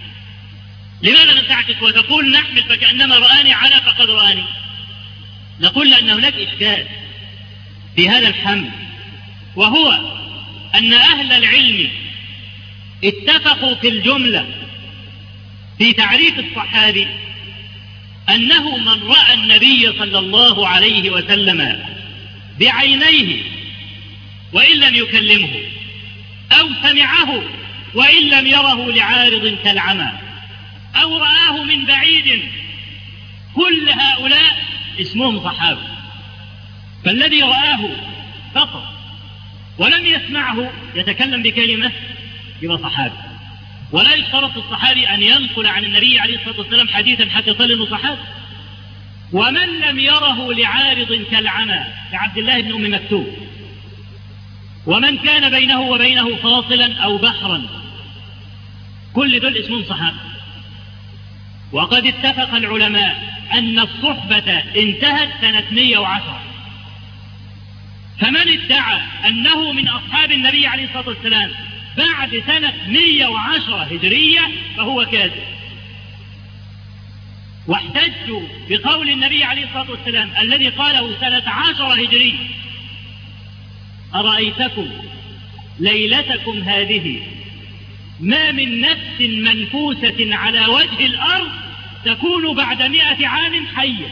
لماذا لم تعكس وتقول نحمل فكأنما رآني على فقد رآني؟ نقول لأن هناك إشكال في هذا الحمل، وهو أن أهل العلم اتفقوا في الجملة في تعريف الصحابي أنه من رأى النبي صلى الله عليه وسلم بعينيه وإن لم يكلمه، أو سمعه وإن لم يره لعارض كالعمى، أو رآه من بعيد، كل هؤلاء اسمهم صحابة. فالذي رآه فقط ولم يسمعه يتكلم بكلمة يبقى صحابي. ولا يشترط الصحابي أن ينقل عن النبي عليه الصلاة والسلام حديثا حتى يقال إنه صحابي. ومن لم يره لعارض كالعمى كعبد الله بن أم مكتوم، ومن كان بينه وبينه فاصلا أو بحرا كل دول اسمهم صحابة. وقد اتفق العلماء أن الصحبة انتهت سنة مئة وعشرة، فمن ادعى أنه من أصحاب النبي عليه الصلاة والسلام بعد سنة مئة وعشرة هجرية فهو كاذب. واحتجوا بقول النبي عليه الصلاة والسلام الذي قاله سنة عشرة هجرية: أرأيتكم ليلتكم هذه ما من نفس منفوسة على وجه الأرض تكون بعد مئة عام حية.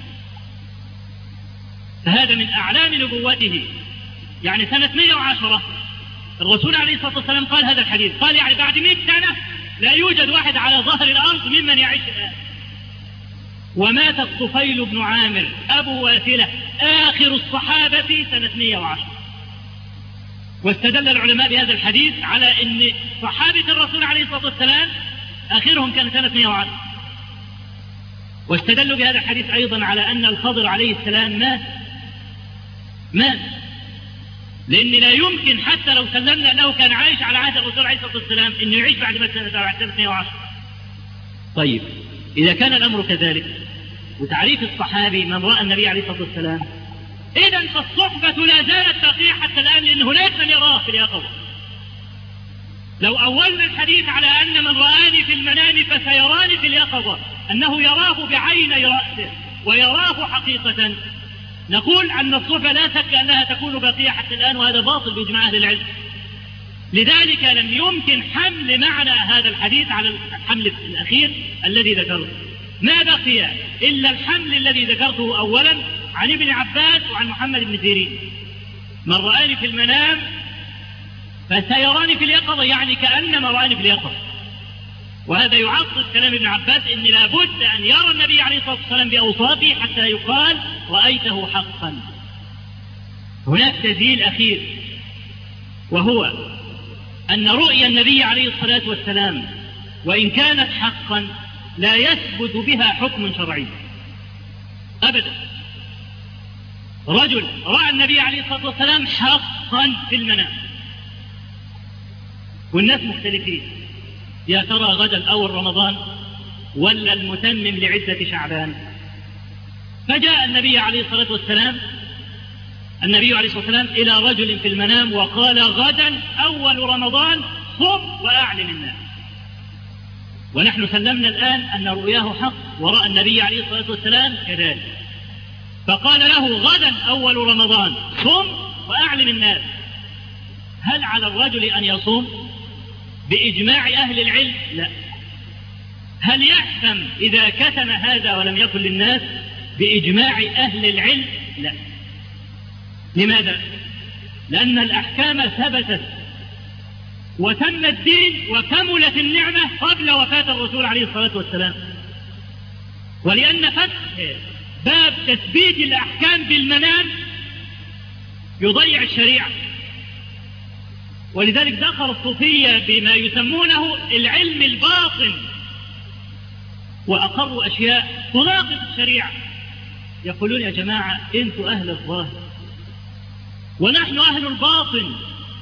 فهذا من أعلام نبوته. يعني سنة مئة وعشرة الرسول عليه الصلاة والسلام قال هذا الحديث، قال يعني بعد مئة سنة لا يوجد واحد على ظهر الأرض ممن يعيش الآن. ومات الطفيل بن عامر أبو واثلة آخر الصحابة سنة مئة وعشرة. واستدل العلماء بهذا الحديث على أن صحابة الرسول عليه الصلاة والسلام آخرهم كان سنة مئة وعشرة. واستدلوا بهذا الحديث أيضا على أن الخضر عليه السلام مات مات لأن لا يمكن حتى لو سلمنا أنه كان عايش على عهد الرسول عليه الصلاة والسلام أنه يعيش بعد ما سنة مئة وعشرة. طيب إذا كان الأمر كذلك، وتعريف الصحابي من رأى النبي عليه الصلاة والسلام، إذن فالصحبة لا زالت باقية حتى الآن، لأن هناك من يراه في اليقظة. لو أولنا الحديث على أن من رآني في المنام فسيراني في اليقظة أنه يراه بعيني رأسه ويراه حقيقة، نقول أن الصحبة لا شك أنها تكون باقية حتى الآن، وهذا باطل بإجماع أهل العلم. لذلك لم يمكن حمل معنى هذا الحديث على الحمل الأخير الذي ذكرته. ما بقي إلا الحمل الذي ذكرته أولا عن ابن عباس وعن محمد بن سيرين: من رآني في المنام فسيراني في اليقظة، يعني كأنما رآني في اليقظة. وهذا يعطل كلام ابن عباس إن لابد أن يرى النبي عليه الصلاة والسلام بأوصافه حتى يقال رأيته حقا. هناك تسجيل أخير، وهو أن رؤيا النبي عليه الصلاة والسلام وإن كانت حقا لا يثبت بها حكم شرعي أبدا. رجل رأى النبي عليه الصلاة والسلام حقا في المنام، والناس مختلفين، يا ترى غدا أول رمضان ولا المتمم لعدة شعبان. فجاء النبي عليه الصلاة والسلام النبي عليه الصلاة والسلام إلى رجل في المنام وقال: غدا أول رمضان، صم وأعلم الناس. ونحن سلمنا الآن أن رؤياه حق ورأى النبي عليه الصلاة والسلام كذلك، فقال له: غدا أول رمضان، صم وأعلم الناس. هل على الرجل أن يصوم بإجماع أهل العلم؟ لا. هل يحكم إذا كتم هذا ولم يكن للناس؟ بإجماع أهل العلم لا. لماذا؟ لأن الأحكام ثبتت وتم الدين وكملت النعمة قبل وفاة الرسول عليه الصلاة والسلام، ولأن فتح باب تثبيت الأحكام بالمنام يضيع الشريعة. ولذلك دخل الصوفية بما يسمونه العلم الباطن وأقروا أشياء تناقض الشريعة. يقولون: يا جماعة أنتوا أهل الظاهر ونحن أهل الباطن،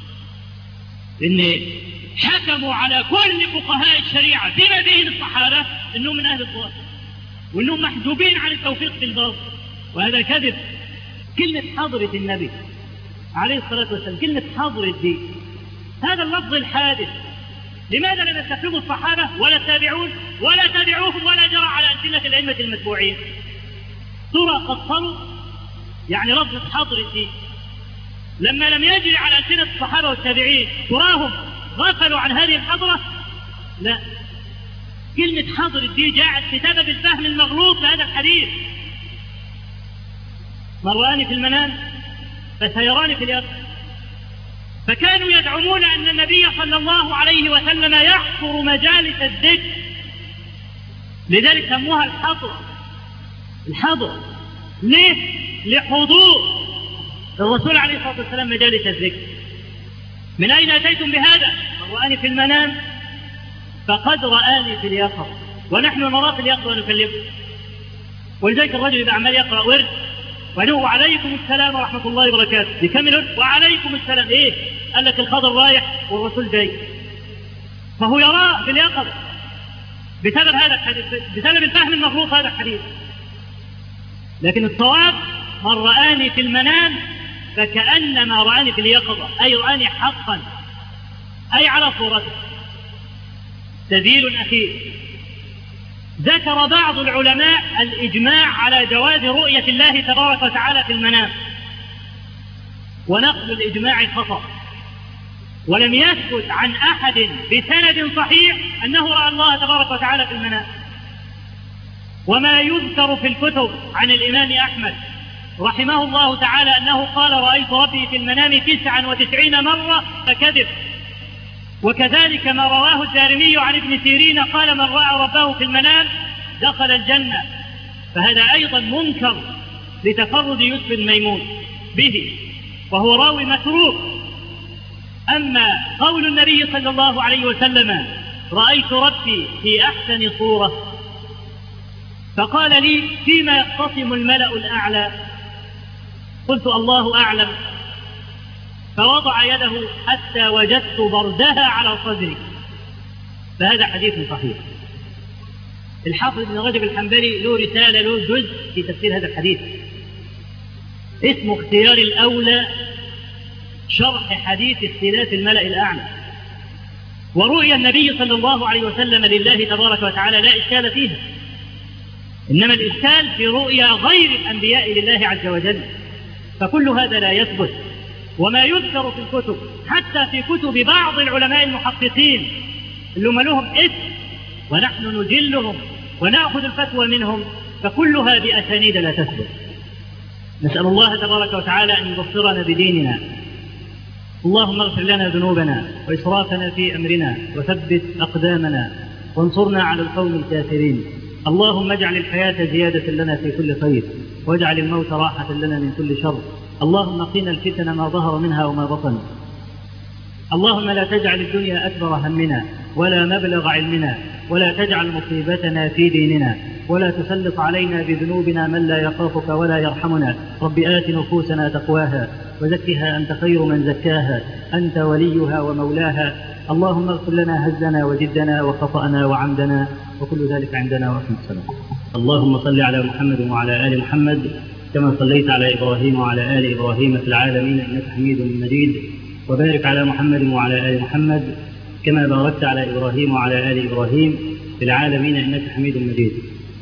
إن حكموا على كل فقهاء الشريعة بما بين الصحابة إنهم من أهل الظاهر وإنهم محجوبين عن التوفيق في الباطن، وهذا كذب. كلمة حضرة النبي عليه الصلاة والسلام، كلمة حضرة دي، هذا اللفظ الحادث لماذا لم يستخدمه الصحابة ولا التابعون ولا تابعوهم ولا جرى على ألسنة الأئمة المتبوعين؟ ترى قصروا يعني لفظ حضرة دي لما لم يجري على ألسنة الصحابة والتابعين تراهم غفلوا عن هذه الحضرة؟ لا. كلمة حضرة دي جاءت بسبب الفهم المغلوط لهذا الحديث: من رآني في المنام فسيراني في اليقظة. فكانوا يدعمون أن النبي صلى الله عليه وسلم يحضر مجالس الذكر، لذلك سموها الحضرة. الحضر ليه؟ لحضور الرسول عليه الصلاة والسلام مجالس الذكر. من أين أتيتم بهذا؟ من رآني في المنام فقد رآني في اليقظة، ونحن نرى في اليقظة ونكلمه. ولذلك الرجل إذا عمال يقرأ ورد ونقول: وعليكم السلام ورحمة الله وبركاته، يكمل: وعليكم السلام. إيه؟ قال لك الخضر رايح والرسول جاي. فهو يراه في اليقظة بسبب هذا الحديث، بسبب الفهم المغلوط هذا الحديث. لكن الصواب من رآني في المنام فكأنما رآني في اليقظة، أي رآني حقا، أي على صورته. سبيل أخير، ذكر بعض العلماء الإجماع على جواز رؤية الله تبارك وتعالى في المنام، ونقل الإجماع خطأ، ولم يثبت عن أحد بسند صحيح أنه رأى الله تبارك وتعالى في المنام. وما يذكر في الكتب عن الإمام أحمد رحمه الله تعالى أنه قال رأيت ربي في المنام تسعا وتسعين مرة فكذب. وكذلك ما رواه الدارمي عن ابن سيرين قال من رأى ربه في المنام دخل الجنة، فهذا أيضا منكر لتفرد يوسف الميمون به، وهو راوي متروك. أما قول النبي صلى الله عليه وسلم رأيت ربي في أحسن صورة، فقال لي فيما يختصم الملأ الأعلى؟ قلت الله أعلم، فوضع يده حتى وجدت بردها على صدري. فهذا حديث صحيح. الحافظ ابن رجب الحنبلي له رسالة، له جزء في تفسير هذا الحديث اسمه اختيار الأولى شرح حديث اختلاف الملأ الأعلى. ورؤيا النبي صلى الله عليه وسلم لله تبارك وتعالى لا إشكال فيها، إنما الإشكال في رؤيا غير الأنبياء لله عز وجل، فكل هذا لا يثبت. وما يذكر في الكتب حتى في كتب بعض العلماء المحققين اللي هم لهم اسم ونحن نجلهم ونأخذ الفتوى منهم، فكلها بأسانيد لا تثبت. نسأل الله تبارك وتعالى أن يبصرنا بديننا. اللهم اغفر لنا ذنوبنا وإسرافنا في أمرنا وثبت أقدامنا وانصرنا على القوم الكافرين. اللهم اجعل الحياة زيادة لنا في كل خير، واجعل الموت راحة لنا من كل شر. اللهم قنا الفتن ما ظهر منها وما بطن. اللهم لا تجعل الدنيا أكبر همنا ولا مبلغ علمنا، ولا تجعل مصيبتنا في ديننا، ولا تسلط علينا بذنوبنا من لا يخافك ولا يرحمنا. رب آت نفوسنا تقواها وزكها أنت خير من زكاها، أنت وليها ومولاها. اللهم اغفر لنا هزنا وجدنا وخطأنا وعمدنا وكل ذلك عندنا وأقم الصلاة. اللهم صل على محمد وعلى آل محمد كما صليت على إبراهيم وعلى آل إبراهيم في العالمين إنك حميد مجيد، وبارك على محمد وعلى آل محمد كما باركت على إبراهيم وعلى آل إبراهيم في العالمين إنك حميد مجيد.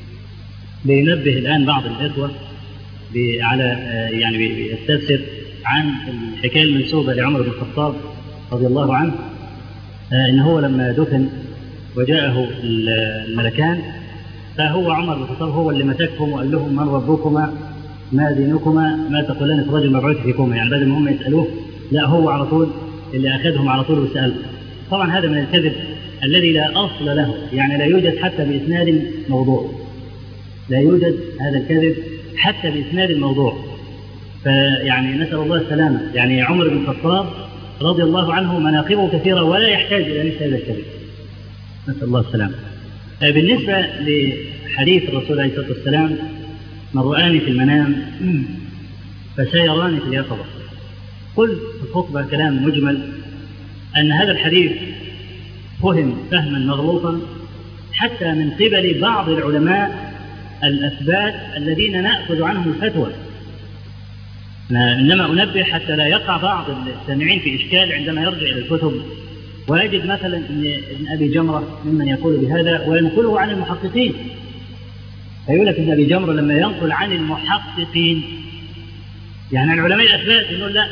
بينبه الآن بعض الإخوة على يعني بيستفسر عن الحكاية المنسوبة لعمر بن الخطاب رضي الله عنه، إن هو لما دفن وجاءه الملكان فهو عمر بن الخطاب هو اللي مسكهم وقال لهم من ربكما ما دينكما ما تقولان في رجل مبعوث فيكما، يعني بدل ما هم يسألوه لا هو على طول اللي أخذهم على طول وسأله. طبعا هذا من الكذب الذي لا أصل له، يعني لا يوجد حتى بإسناد موضوع، لا يوجد هذا الكذب حتى بإسناد الموضوع. فيعني نسأل الله السلامة. يعني عمر بن الخطاب رضي الله عنه مناقبه كثيرة ولا يحتاج إلى مثل هذا الكذب، نسأل الله السلامة. بالنسبة لحديث الرسول عليه الصلاة والسلام من رآني في المنام فسيراني في اليقظة، قلت في الخطبة كلام مجمل أن هذا الحديث فهم فهما مغلوطا حتى من قبل بعض العلماء الأثبات الذين نأخذ عنهم الفتوى. إنما أنبه حتى لا يقع بعض السامعين في إشكال عندما يرجع إلى الكتب ويجد مثلا أن ابن أبي جمرة ممن يقول بهذا وينقله عن المحققين، فيقول لك ابن أبي جمرة لما ينقل عن المحققين يعني العلماء الأثبات يقول لا،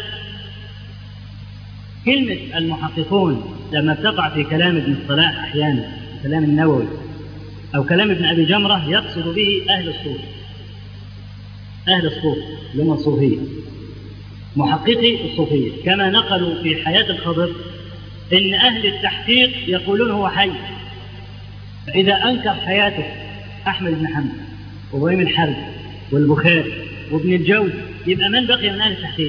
كلمة المحققون لما بتقع في كلام ابن الصلاح أحيانا كلام النووي أو كلام ابن أبي جمرة يقصد به أهل الصوف، أهل الصوف لما الصوفية محققي الصوفية، كما نقلوا في حياة الخضر إن أهل التحقيق يقولون هو حي. فإذا أنكر حياته أحمد بن حنبل وإبراهيم الحرب والبخاري وابن الجوزي يبقى من بقي من أهل التحقيق؟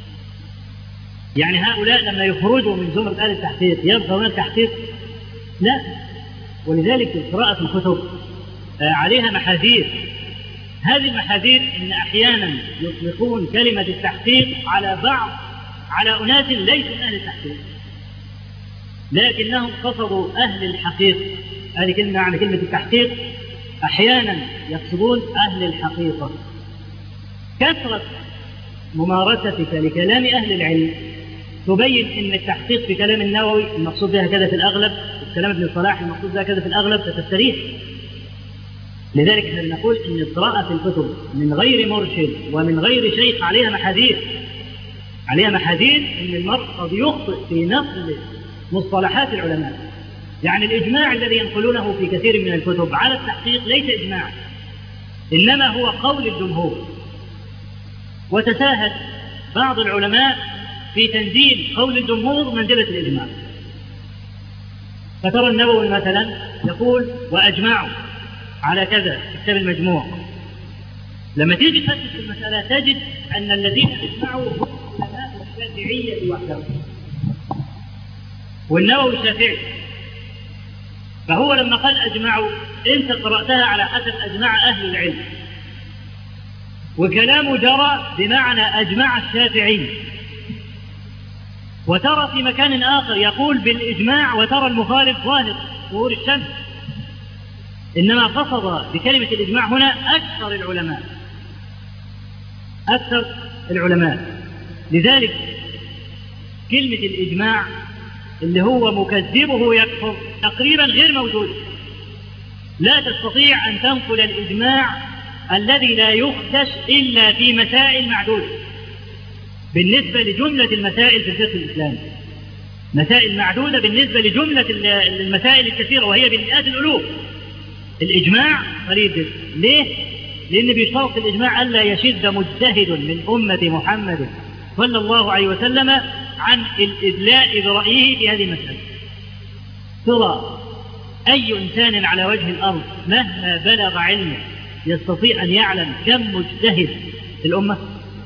يعني هؤلاء لما يخرجوا من زمرة أهل التحقيق يبقى من التحقيق؟ لا. ولذلك قراءة الكتب عليها محاذير. هذه المحاذير إن أحيانا يطلقون كلمة التحقيق على بعض على أناس ليسوا من أهل التحقيق، لكنهم قصدوا أهل الحقيقة. هذه كلمة معنى كلمة التحقيق، أحيانا يقصدون أهل الحقيقة. كثرة ممارستك لكلام أهل العلم تبين أن التحقيق في كلام النووي المقصود بها كذا في الأغلب، وكلام ابن الصلاح المقصود بها كذا في الأغلب، فتستريح. لذلك احنا بنقول أن القراءة في الكتب من غير مرشد ومن غير شيخ عليها محاذير، عليها محاذير أن المرء قد يخطئ في نقل مصطلحات العلماء. يعني الإجماع الذي ينقلونه في كثير من الكتب على التحقيق ليس إجماع، إنما هو قول الجمهور. وتساهل بعض العلماء في تنزيل قول الجمهور منزلة الإجماع. فترى النووي مثلا يقول وأجمعوا على كذا في كتاب المجموع. لما تيجي تفتش في المسألة تجد أن الذين أجمعوا هم علماء الشافعية وحدهم، والنووي شافعي، فهو لما قال أجمعوا أنت قرأتها على حسب أجمع أهل العلم، وكلامه جرى بمعنى أجمع الشافعي. وترى في مكان آخر يقول بالإجماع وترى المخالف ظاهر ظهور الشمس، إنما قصد بكلمة الإجماع هنا أكثر العلماء، أكثر العلماء. لذلك كلمة الإجماع اللي هو مكذبه يكفر تقريبا غير موجود. لا تستطيع أن تنقل الإجماع الذي لا يخدش إلا في مسائل معدودة بالنسبة لجملة المسائل في الفقه الإسلامي، مسائل معدودة بالنسبة لجملة المسائل الكثيرة وهي بالمئات الألوف. الإجماع قليل جدا. ليه؟ لأن بيشترط الإجماع ألا يشذ مجتهد من أمة محمد صلى الله عليه وسلم عن الإدلاء برأيه في هذه المسألة. ترى أي إنسان على وجه الأرض مهما بلغ علمه يستطيع أن يعلم كم مجتهد في الأمة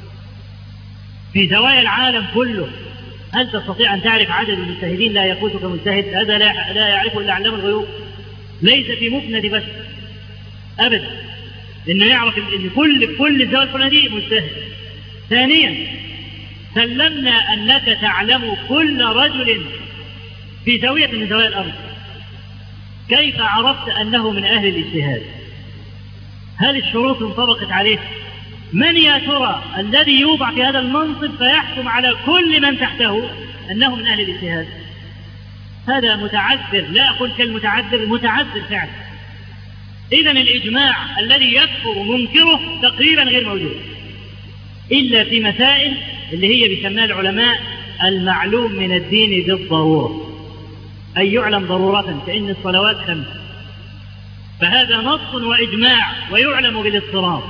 في زوايا العالم كله؟ هل تستطيع أن تعرف عدد المجتهدين لا يفوتك مجتهد؟ هذا لا, لا يعرفه إلا علام الغيوب، ليس في مفند بشر أبدا إنه يعرف إن كل كل الزوايا الفلانية مجتهد. ثانيا سلمنا أنك تعلم كل رجل في زاوية من زوايا الأرض، كيف عرفت أنه من أهل الاجتهاد؟ هل الشروط انطبقت عليه؟ من يا ترى الذي يوضع في هذا المنصب فيحكم على كل من تحته أنه من أهل الاجتهاد؟ هذا متعذر، لا أقول كالمتعذر، متعذر فعلا. إذن الإجماع الذي يكفر منكره تقريبا غير موجود إلا في مسائل اللي هي بيسميها العلماء المعلوم من الدين بالضرورة، أي يعلم ضرورة كأن الصلوات خمس، فهذا نص وإجماع ويعلم بالاضطراب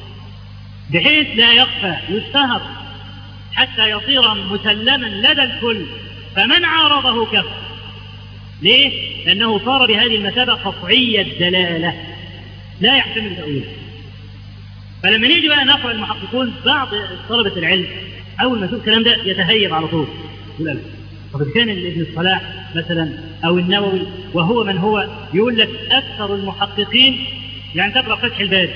بحيث لا يخفى، يشتهر حتى يصير مسلما لدى الكل، فمن عارضه كفر. ليه؟ لأنه صار بهذه المثابة قطعية الدلالة لا يحتمل تأويله. فلما نيجي بقى نقرأ المحققون بعض طلبة العلم أول ما يشوف الكلام ده يتهيب على طول، يقول طب كان ابن الصلاح مثلا أو النووي وهو من هو يقول لك أكثر المحققين، يعني تقرأ فتح الباري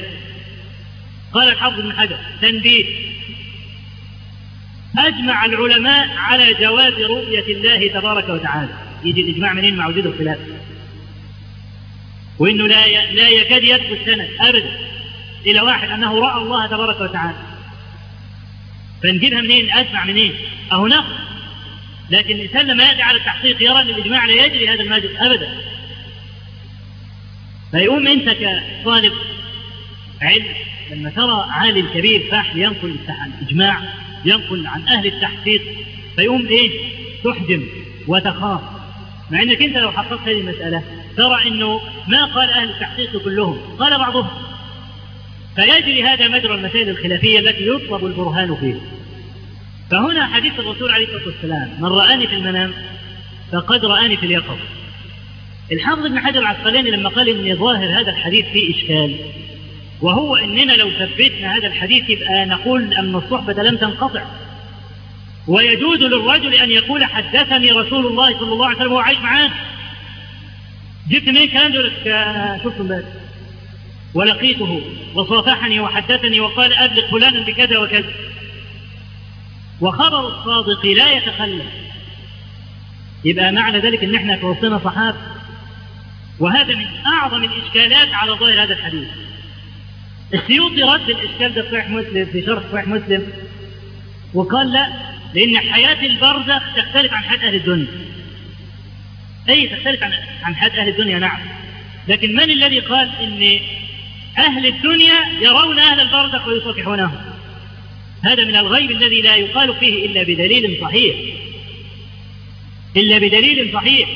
قال الحافظ بن حجر تنبيه: أجمع العلماء على جواز رؤية الله تبارك وتعالى. يجي الإجماع منين مع وجود الخلاف؟ وإنه لا ي... لا يكاد يثبت سند أبدا إلى واحد أنه رأى الله تبارك وتعالى. فنجيبها منين؟ أجمع منين؟ أهو نقل. لكن الإنسان لما يأتي على التحقيق يرى أن الإجماع لا يجري هذا المجد أبدا. فيقوم أنت كطالب علم لما ترى عالم كبير فاحل ينقل الإجماع، ينقل عن أهل التحقيق، فيقوم إيه؟ تحجم وتخاف، مع أنك أنت لو حققت هذه المسألة ترى أنه ما قال أهل التحقيق كلهم، قال بعضهم. فيجري هذا مجرى المسائل الخلافية التي يطلب البرهان فيه. فهنا حديث الرسول عليه الصلاة والسلام: من رآني في المنام فقد رآني في اليقظة. الحافظ ابن حجر العسقلاني لما قال إن ظاهر هذا الحديث فيه إشكال، وهو إننا لو ثبتنا هذا الحديث يبقى نقول أن الصحبة لم تنقطع، ويجوز للرجل أن يقول حدثني رسول الله صلى الله عليه وسلم وهو عايش معاه. جبت منين الكلام ده؟ شفتم بس ولقيته وصافحني وحدثني وقال أبلغ فلانا بكذا وكذا. وخبر الصادق لا يتخلف، يبقى معنى ذلك ان احنا توصينا صحابة، وهذا من اعظم الاشكالات على ظاهر هذا الحديث. السيوطي رد الاشكال ده في صحيح مسلم، في شرح صحيح مسلم، وقال لا، لان حياة البرزخ تختلف عن حياة اهل الدنيا. اي تختلف عن عن حياة اهل الدنيا، نعم، لكن من الذي قال ان اهل الدنيا يرون اهل البرزخ ويصافحونهم؟ هذا من الغيب الذي لا يقال فيه الا بدليل صحيح، الا بدليل صحيح.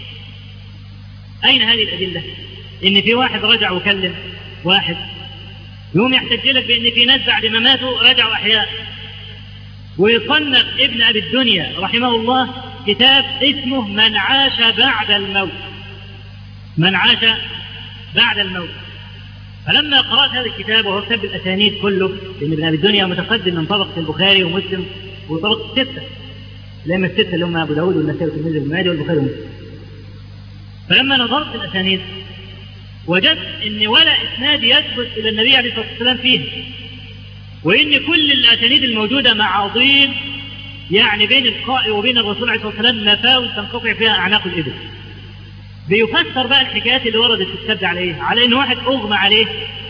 اين هذه الادله؟ ان في واحد رجع وكلم واحد، يوم يحتج لك بان في ناس بعد ما ماتوا رجعوا احياء. ويصنف ابن ابي الدنيا رحمه الله كتاب اسمه من عاش بعد الموت، من عاش بعد الموت. فلما قرأت هذا الكتاب وهو كتاب الأسانيد كله، لأن ابن أبي الدنيا متقدم من طبقة البخاري ومسلم وطبقة الستة، الأئمة الستة اللي هم أبو داود والنسائي والترمذي وابن ماجه والبخاري ومسلم. فلما نظرت الأسانيد وجدت أن ولا إسناد يثبت إلى النبي عليه الصلاة والسلام فيه، وإن كل الأسانيد الموجودة معاضيد، يعني بين القائل وبين الرسول عليه الصلاة والسلام مفاوز تنقطع فيها أعناق الإبل. بيفسر بقى الحكايات اللي وردت في الكتاب عليه على ان واحد اغمى عليه،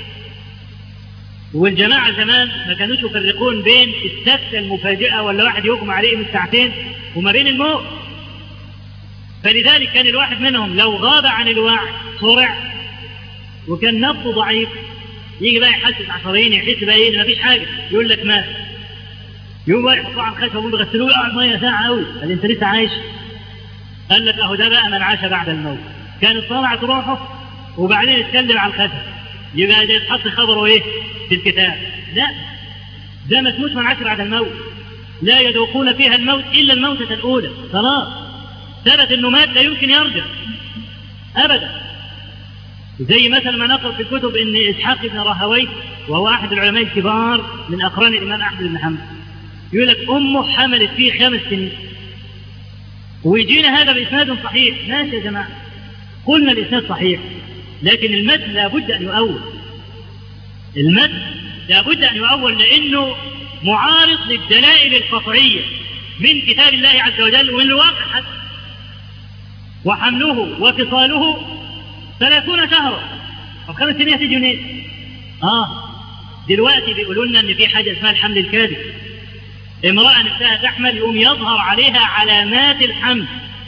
والجماعه زمان ما كانوش يفرقون بين السكته المفاجئه ولا واحد يغمى عليه من ساعتين وما بين الموت. فلذلك كان الواحد منهم لو غاب عن الوعي صرع وكان نبضه ضعيف، يجي بقى يحسس عصرين يحس بقى ايه ما فيش حاجه، يقول لك مات. يقوم بقى يحطوه على الخشب ويقولوا غسلوه يقعد ميه ساعه قوي، قال انت لسه عايش؟ قال لك اهو ده بقى من عاش بعد الموت، كانت طلعت روحه وبعدين اتكلم على الخشب، يبقى ده يتحط خبره ايه في الكتاب؟ لا، ده ما اسموش من عاش بعد الموت، لا يذوقون فيها الموت الا الموتة الاولى، خلاص ثبت انه مات لا يمكن يرجع ابدا. زي مثلا ما نقل في الكتب ان اسحاق بن راهويه وهو احد العلماء الكبار من اقران الامام احمد بن حنبل، يقول لك امه حملت فيه خمس سنين، ويجينا هذا بإسناد صحيح. ماشي يا جماعة، قلنا الإسناد صحيح، لكن المتن لابد أن يؤول، المتن لابد أن يؤول لأنه معارض للدلائل القطعية من كتاب الله عز وجل ومن الواقع حتى. وحمله وفصاله ثلاثون شهرا، طب خمس سنين هتيجي منين؟ آه دلوقتي بيقولوا لنا إن في حاجة اسمها الحمل الكاذب. امرأة نفسها تحمل يقوم يظهر عليها علامات الحمل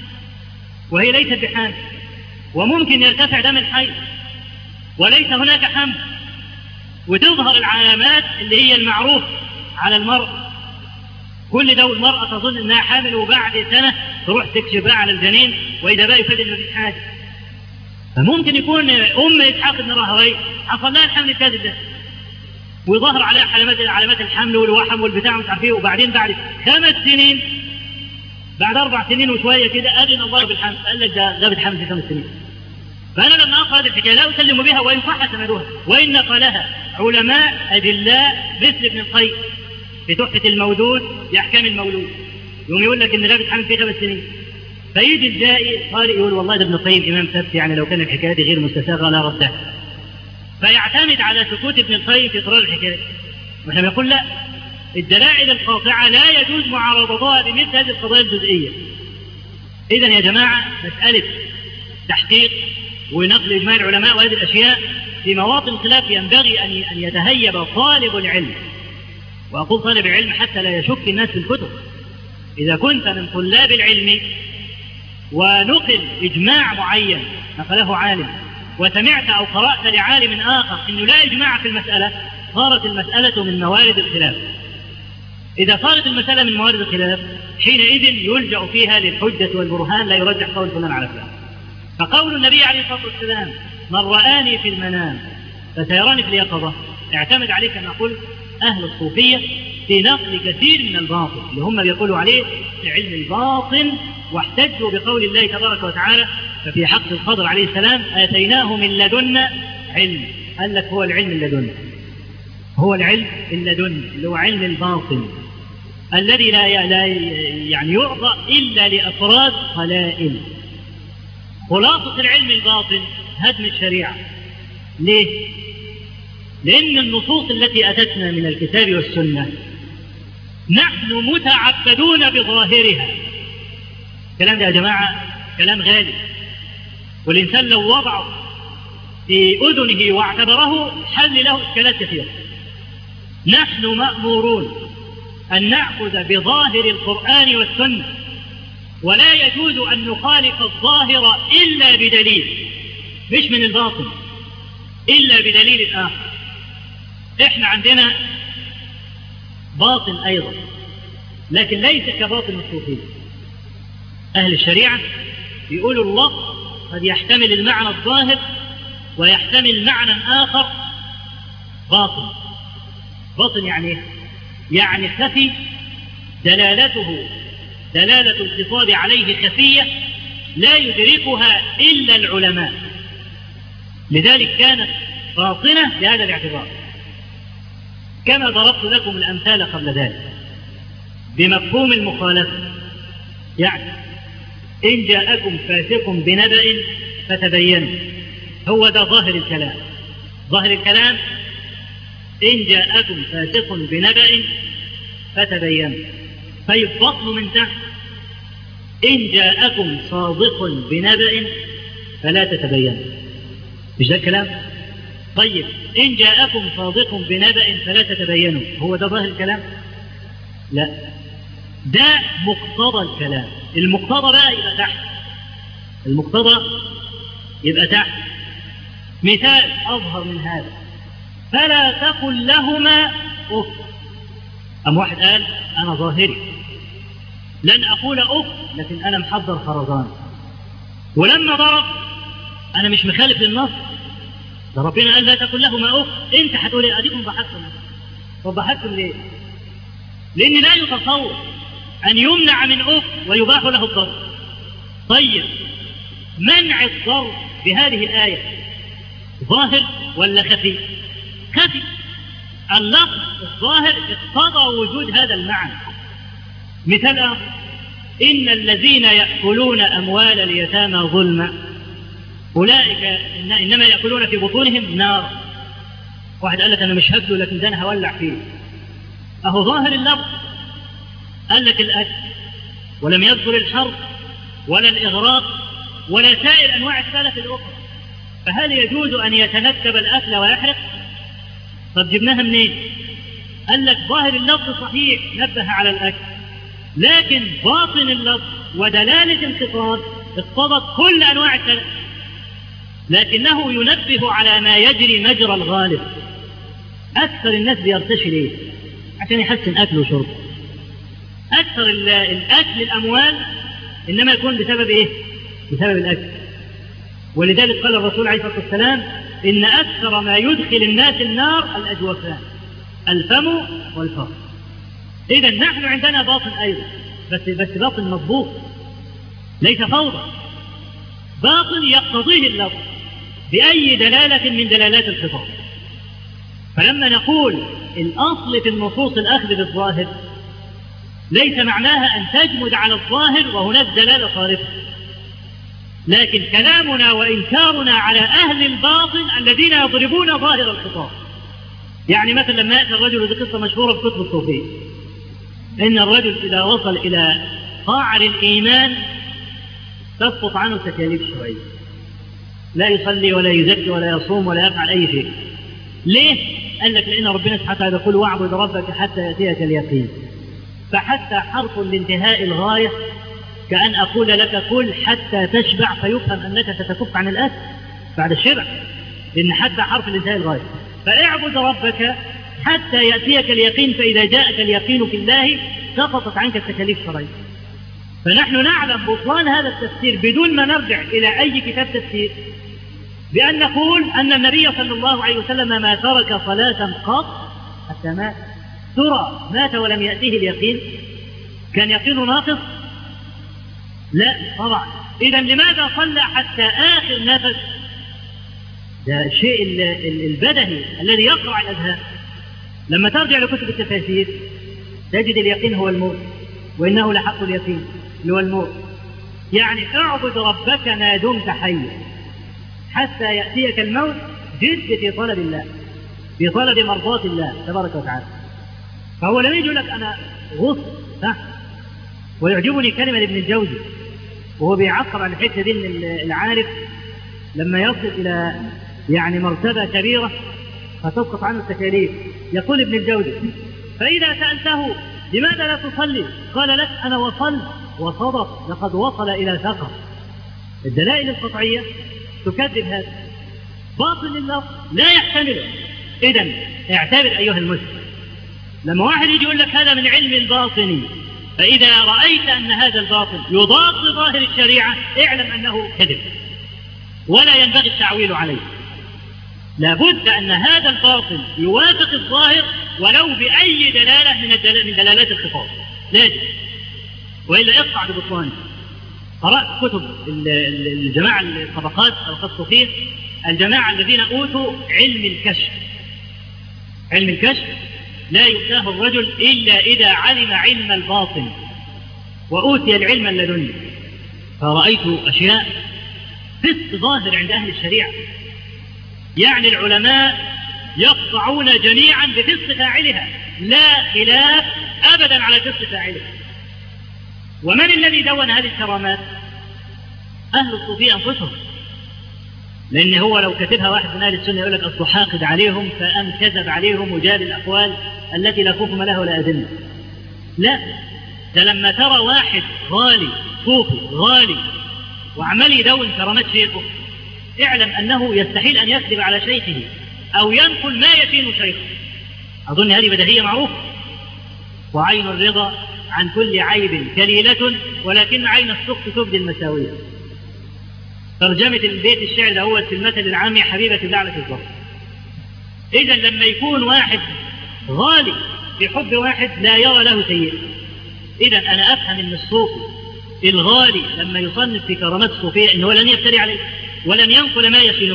وهي ليست بحامل، وممكن يرتفع دم الحيض وليس هناك حمل، وتظهر العلامات اللي هي المعروف على المرأة. كل ده المرأة تظن انها حامل، وبعد سنة تروح تكشف بقى على الجنين واذا بقى يفيد انه مفيش حاجة. فممكن يكون ام اسحاق بن راهويه حصل لها الحمل الكاذب ده، وظهر عليها علامات علامات الحمل والوحم والبتاع مش عارف ايه، وبعدين بعد خمس سنين بعد اربع سنين وشويه كده اذن الله بالحمل، قال لك ده غاب الحمل في خمس سنين. فانا لما اقرا هذه الحكايه لا اسلم بها وان صح سندها، وان نقلها علماء ادلاء مثل ابن القيم في تحفه المولود باحكام المولود، يوم يقول لك ان غاب الحمل في خمس سنين. فيجي الجائي قارئ يقول والله ده ابن القيم امام ثبت، يعني لو كان الحكايه دي غير مستساغه لا ردها، فيعتمد على سكوت ابن القيم في اقرار الحكايه. واحنا بنقول لا، الدلائل القاطعه لا يجوز معارضتها بمثل هذه القضايا الجزئيه. اذا يا جماعه مساله تحقيق ونقل اجماع العلماء وهذه الاشياء في مواطن خلاف ينبغي ان ان يتهيب طالب العلم، واقول طالب العلم حتى لا يشك الناس في الكتب. اذا كنت من طلاب العلم ونقل اجماع معين نقله عالم، وسمعت أو قرأت لعالم آخر أنه لا إجماع في المسألة، صارت المسألة من موارد الخلاف. إذا صارت المسألة من موارد الخلاف حينئذ يلجأ فيها للحجة والبرهان، لا يرجح قول فلان على فلان. فقول النبي عليه الصلاة والسلام من رآني في المنام فسيراني في اليقظة، اعتمد عليه كما قلت أهل الصوفية في نقل كثير من الباطل اللي هم بيقولوا عليه علم الباطن، واحتجوا بقول الله تبارك وتعالى ففي حق الخضر عليه السلام آتيناه من لدنا علم. قال لك هو العلم اللدني، هو العلم اللدني اللي هو علم الباطن الذي لا لا يعني يعطى إلا لأفراد قلائل. خلاصة العلم الباطن هدم الشريعة. ليه؟ لأن النصوص التي أتتنا من الكتاب والسنة نحن متعبدون بظاهرها، الكلام ده يا جماعة كلام غالي، والإنسان لو وضعه في أذنه واعتبره حل له إشكالات كثيرة. نحن مأمورون أن نأخذ بظاهر القرآن والسنة، ولا يجوز أن نخالف الظاهر إلا بدليل، مش من الباطن، إلا بدليل آخر. إحنا عندنا باطن أيضا، لكن ليس كباطن الصوفية. أهل الشريعة يقولوا اللفظ قد يحتمل المعنى الظاهر ويحتمل معنى آخر باطن. باطن يعني إيه؟ يعني خفي، دلالته دلالة الخطاب عليه خفية لا يدركها إلا العلماء، لذلك كانت باطنة بهذا الاعتبار. كما ضربت لكم الأمثال قبل ذلك بمفهوم المخالفة، يعني إن جاءكم فاسق بنبأ فتبينوا، هو ده ظاهر الكلام. ظاهر الكلام إن جاءكم فاسق بنبأ فتبينوا. طيب بطن من تحت إن جاءكم صادق بنبأ فلا تتبينوا، مش ده الكلام؟ طيب إن جاءكم صادق بنبأ فلا تتبينوا، هو ده ظاهر الكلام؟ لا، ده مقتضى الكلام. المقتضى بقى يبقى تحت، المقتضى يبقى تحت. مثال أظهر من هذا: فلا تقل لهما أف. أم واحد قال أنا ظاهري لن أقول أف، لكن أنا محضر خرزان، ولما ضرب أنا مش مخالف للنص، ده ربنا قال لا تقل لهما أف. أنت هتقول أديكم ضحكتم. طب ضحكتم ليه؟ لأن لا يتصور أن يمنع من أف ويباح له الضرب. طيب منع الضرب بهذه الآية ظاهر ولا خفي؟ خفي. اللفظ الظاهر اقتضى وجود هذا المعنى. مثال آخر: إن الذين يأكلون أموال اليتامى ظلما أولئك إنما يأكلون في بطونهم نار. واحد قال لك أنا مش هاكله لكن ده أنا هولع فيه. أهو ظاهر اللفظ قال لك الأكل، ولم يذكر الحرب ولا الإغراق ولا سائر أنواع الثلاث الأخرى، فهل يجوز أن يتنكب الأكل ويحرق؟ طب جبناها منين؟ قال لك ظاهر اللفظ صحيح نبه على الأكل، لكن باطن اللفظ ودلالة الخطاب اقتضت كل أنواع الثلاث، لكنه ينبه على ما يجري مجرى الغالب. أكثر الناس بيرتشي ليه؟ عشان يحسن أكله وشربه. أكثر الأكل الأموال إنما يكون بسبب إيه؟ بسبب الأكل. ولذلك قال الرسول عليه الصلاة والسلام إن أكثر ما يدخل الناس النار الأجوفان، الفم والفرج. إذا نحن عندنا باطن أيضا، بس بس باطن مضبوط، ليس فوضى. باطن يقتضيه اللفظ بأي دلالة من دلالات الخطاب. فلما نقول الأصل في النصوص الأخذ بالظاهر ليس معناها أن تجمد على الظاهر وهناك دلالة صارفة، لكن كلامنا وإنكارنا على أهل الباطن الذين يضربون ظاهر الخطاب. يعني مثلا لما يأتي الرجل، ذي قصة مشهورة في كتب الصوفية، إن الرجل إذا وصل إلى قاعر الإيمان تسقط عنه تكاليف شوية، لا يصلي ولا يزكي ولا يصوم ولا يفعل أي شيء. ليه؟ قال لك لأن ربنا سبحانه وتعالى يقول واعبد ربك حتى يأتيك اليقين. فحتى حرف لانتهاء الغاية، كأن أقول لك كل حتى تشبع، فيفهم أنك ستكف عن الأكل بعد الشبع، لأن حتى حرف لانتهاء الغاية. فاعبد ربك حتى يأتيك اليقين، فإذا جاءك اليقين في الله سقطت عنك التكاليف الشرعية. فنحن نعلم بطلان هذا التفسير بدون ما نرجع إلى أي كتاب تفسير، بأن نقول أن النبي صلى الله عليه وسلم ما ترك صلاة قط حتى مات. ترى مات ولم يأتيه اليقين؟ كان يقين ناقص؟ لا طبعا. إذا لماذا صلى حتى آخر نفس؟ ده الشيء البدهي الذي يقرع الأذهان. لما ترجع لكتب التفاسير تجد اليقين هو الموت، وإنه لحق اليقين اللي هو الموت. يعني اعبد ربك ما دمت حيا حتى يأتيك الموت، جد في طلب الله، في طلب مرضاة الله تبارك وتعالى. فهو لم يجي لك أنا غص، ويعجبني كلمة ابن الجوزي وهو بيعقب على الحتة دي إن العارف لما يصل إلى يعني مرتبة كبيرة فتسقط عنه التكاليف. يقول ابن الجوزي: فإذا سألته لماذا لا تصلي؟ قال لك: أنا وصلت وصدق، لقد وصل إلى ثقة. الدلائل القطعية تكذب هذا، باطل اللفظ لا يحتمله. إذن اعتبر أيها المسلم، لما واحد يجي يقول لك هذا من علم الباطني، فإذا رأيت أن هذا الباطل يضاد ظاهر الشريعة اعلم أنه كذب ولا ينبغي التعويل عليه. لابد أن هذا الباطل يوافق الظاهر ولو بأي دلالة من, الدلال من دلالات الخطاب، لازم، وإلا اقطع ببطلانه. قرأت كتب الجماعة الطبقات الصوفية، الجماعة الذين أوتوا علم الكشف. علم الكشف لا يؤتاه الرجل إلا إذا علم علم الباطن وأوتي العلم اللدني. فرأيت أشياء فسق ظاهر عند أهل الشريعة، يعني العلماء يقطعون جميعا بفسق فاعلها، لا خلاف أبدا على فسق فاعلها. ومن الذي دون هذه الكرامات؟ أهل الصوفية أنفسهم، لأن هو لو كتبها واحد من أهل السنة يقول لك أصل حاقد عليهم فأم كذب عليهم وجاب الأقوال التي لا حكم لها ولا أدلة. لا، ده لما ترى واحد غالي صوفي غالي وعمل يدون كرامات شيخه اعلم أنه يستحيل أن يكذب على شيخه أو ينقل ما يكين شيخه. أظن هذه بديهية معروفة. وعين الرضا عن كل عيب كليلة ولكن عين السخط تبدي المساوية. ترجمة البيت الشعر هو في المثل العام: حبيبة لعنة الظهر. إذا لما يكون واحد غالي في حب واحد لا يرى له سيئة، إذا أنا أفهم أن الصوفي الغالي لما يصنف في كرامات الصوفية أنه لن يفتري عليه ولن ينقل ما يكينه.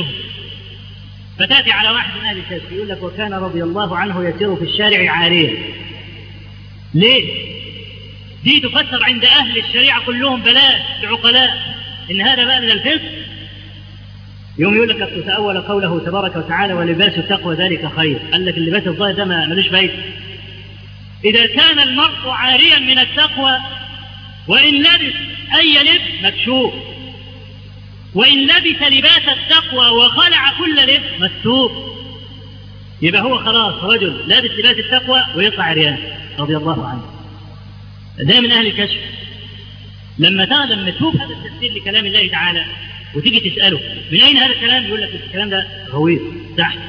فتأتي على واحد من أهل الكهف يقول لك: وكان رضي الله عنه يسير في الشارع عاريا. ليه؟ دي تفسر عند أهل الشريعة كلهم بلاء العقلاء إن هذا بقى من الفسق. يوم يقول لك: تتأول قوله تبارك وتعالى: ولباس التقوى ذلك خير. قال لك اللباس الظاهر ده ما ملوش فايدة. إذا كان المرء عاريا من التقوى وإن لبس أي لبس مكشوف، وإن لبس لباس التقوى وخلع كل لبس مستور، يبقى هو خلاص رجل لابس لباس التقوى ويطلع عريان رضي الله عنه. ده من أهل الكشف. لما تعلم لما تشوف هذا التفسير لكلام الله تعالى وتيجي تسأله من أين هذا الكلام، يقول لك الكلام ده غويط تحت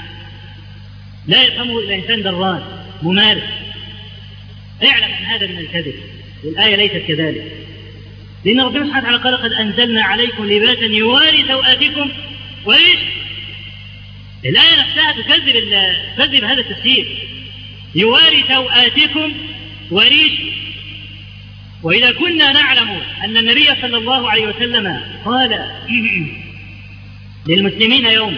لا يفهمه إلا إنسان دران ممارس. اعلم أن هذا من الكذب، والآية ليست كذلك، لأن ربنا سبحانه وتعالى قال: قد أنزلنا عليكم لباسا يواري سوآتكم وريش. الآية نفسها تكذب تكذب هذا التفسير، يواري سوآتكم وريش. وإذا كنا نعلم أن النبي صلى الله عليه وسلم قال للمسلمين يوم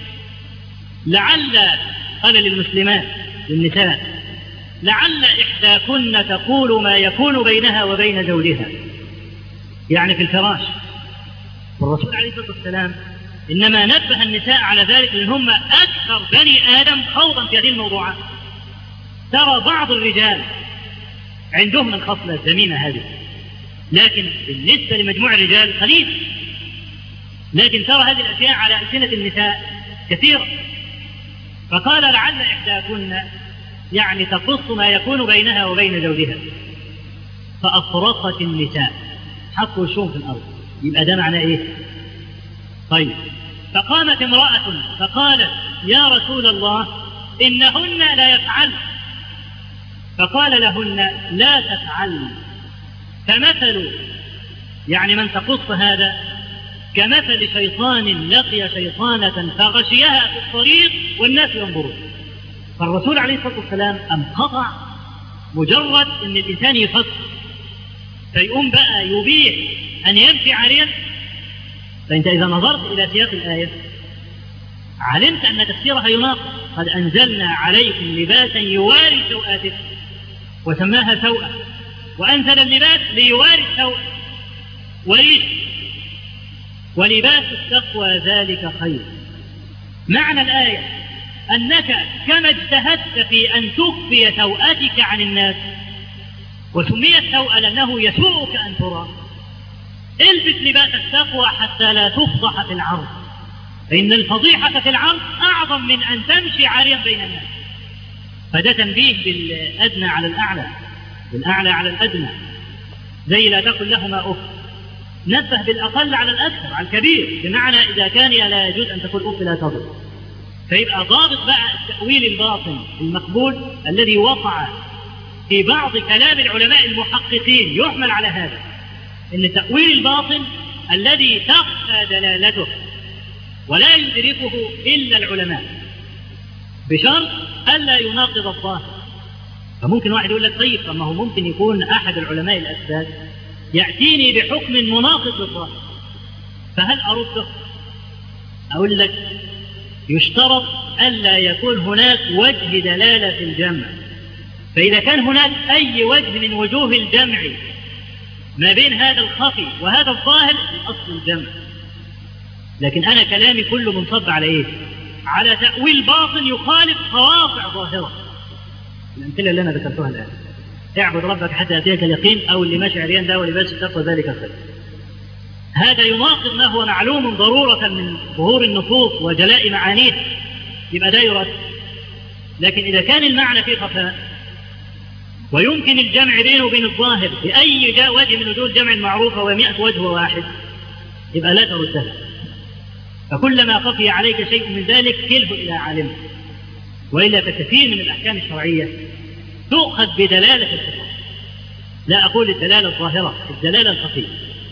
لعل قال للمسلمات للنساء: لعل إحداكن تقول ما يكون بينها وبين زوجها، يعني في الفراش. والرسول عليه الصلاة والسلام إنما نبه النساء على ذلك لأن هم أكثر بني آدم خوضا في هذه الموضوعات. ترى بعض الرجال عندهم الخصلة الذميمة هذه، لكن بالنسبة لمجموع الرجال قليل. لكن ترى هذه الأشياء على ألسنة النساء كثيرة. فقال: لعل إحداكن يعني تقص ما يكون بينها وبين زوجها. فأفرقت النساء، حطوا وشهم في الأرض. يبقى ده معنى إيه؟ طيب، فقامت امرأة فقالت: يا رسول الله إنهن لا يفعلن. فقال لهن: لا تفعلن. فمثل يعني من تقص هذا كمثل شيطان لقي شيطانة فغشيها في الطريق والناس ينظرون. فالرسول عليه الصلاة والسلام انقطع مجرد أن الإنسان يفكر فيقوم بقى يبيح أن يمشي عاريا. فأنت إذا نظرت إلى سياق الآية علمت أن تفسيرها يناقض. قد أنزلنا عليكم لباسا يواري سوآتكم، وسماها سوءة، وأنزل اللباس ليواري السوء وريش، ولباس التقوى ذلك خير. معنى الآية أنك كما اجتهدت في أن تخفي سوءتك عن الناس، وسميت سوءة لأنه يسوءك أن ترى، البس لباس التقوى حتى لا تفضح في العرض، فإن الفضيحة في العرض أعظم من أن تمشي عاريا بين الناس. فده تنبيه بالأدنى على الأعلى، بالأعلى على الأدنى، زي لا تقل لهما أف. نبه بالأقل على الأكثر، على الكبير، بمعنى إذا كان لا يجوز أن تقول أف لا تضرب. فيبقى ضابط بقى التأويل الباطن المقبول الذي وقع في بعض كلام العلماء المحققين يحمل على هذا، إن تأويل الباطن الذي تخفى دلالته ولا يدركه إلا العلماء بشرط ألا يناقض الظاهر. فممكن واحد يقول لك طيب، فما هو ممكن يكون أحد العلماء الأسباب يأتيني بحكم مناقض للظاهر، فهل أرده؟ أقول لك يشترط ألا يكون هناك وجه دلالة في الجمع. فإذا كان هناك أي وجه من وجوه الجمع ما بين هذا الخفي وهذا الظاهر، أصل الجمع. لكن أنا كلامي كله منصب على إيه؟ على تأويل باطن يخالف قواطع ظاهرة. الأمثلة اللي أنا ذكرتها الآن، اعبد ربك حتى يأتيك اليقين، أو اللي ماشي عريان ده ولباس التقوى ذلك خير. هذا يناقض ما هو معلوم ضرورة من ظهور النصوص وجلاء معانيه، يبقى ده يرد. لكن إذا كان المعنى فيه خفاء ويمكن الجمع بينه وبين الظاهر بأي جاء وجه من وجوه الجمع المعروفة ومئة وجه واحد، يبقى لا تردها. فكلما خفي عليك شيء من ذلك كله إلى عالمه، وإلا فكثير من الأحكام الشرعية تؤخذ بدلالة الخطاب، لا أقول الدلالة الظاهرة، الدلالة الخفية.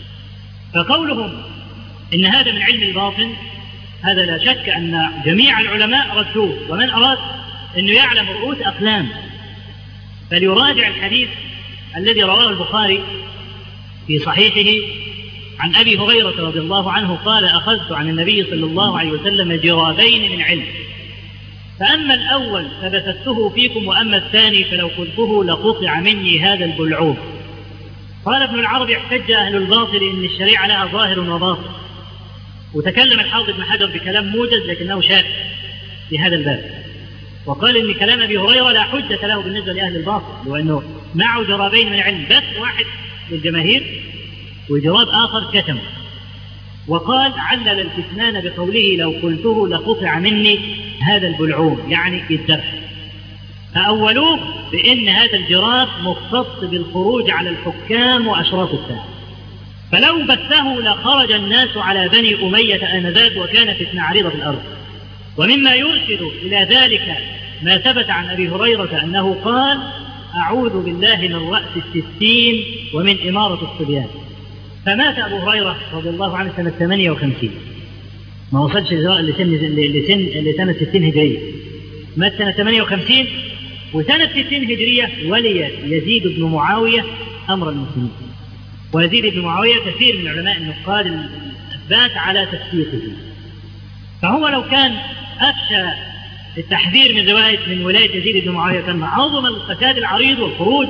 فقولهم إن هذا من علم الباطن، هذا لا شك أن جميع العلماء ردوه، ومن أراد أنه يعلم رؤوس أقلام فليراجع الحديث الذي رواه البخاري في صحيحه عن أبي هريرة رضي الله عنه قال: أخذت عن النبي صلى الله عليه وسلم جرابين من علم، فأما الأول فبثته فيكم، وأما الثاني فلو قلته لقطع مني هذا البلعوم. قال ابن العربي: احتج أهل الباطل إن الشريعة لها ظاهر وباطن. وتكلم الحافظ ابن حجر بكلام موجز لكنه شاذ في هذا الباب، وقال إن كلام أبي هريرة لا حجة له بالنسبة لأهل الباطل، لأنه معه جرابين من علم، بس واحد للجماهير وجراب آخر كتم. وقال: علل الكتمان بقوله لو قلته لقطع مني هذا البلعوم، يعني بالذبح. فأولوه بأن هذا الجراب مختص بالخروج على الحكام وأشراف الساعة، فلو بثه لخرج الناس على بني أمية آنذاك وكان فتنة عريضة في الأرض. ومما يرشد إلى ذلك ما ثبت عن أبي هريرة أنه قال: أعوذ بالله من رأس الستين ومن إمارة الصبيان. فمات أبو هريرة رضي الله عنه سنة ثمانية وخمسين، ما وصلش لسن لسن لسنة ستين هجرية، مات سنة ثمانية وخمسين، وسنة ستين هجرية ولي يزيد بن معاوية أمر المسلمين. ويزيد بن معاوية كثير من علماء النقاد الأثبات على تفسيقه، فهو لو كان أخشى التحذير من رواية من ولاية يزيد بن معاوية كان عظم الفساد العريض والخروج،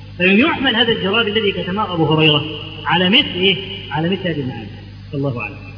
فيحمل هذا الجراب الذي كتمه أبو هريرة على مثل إيه؟ على مثل هذه المعاني. الله أعلم.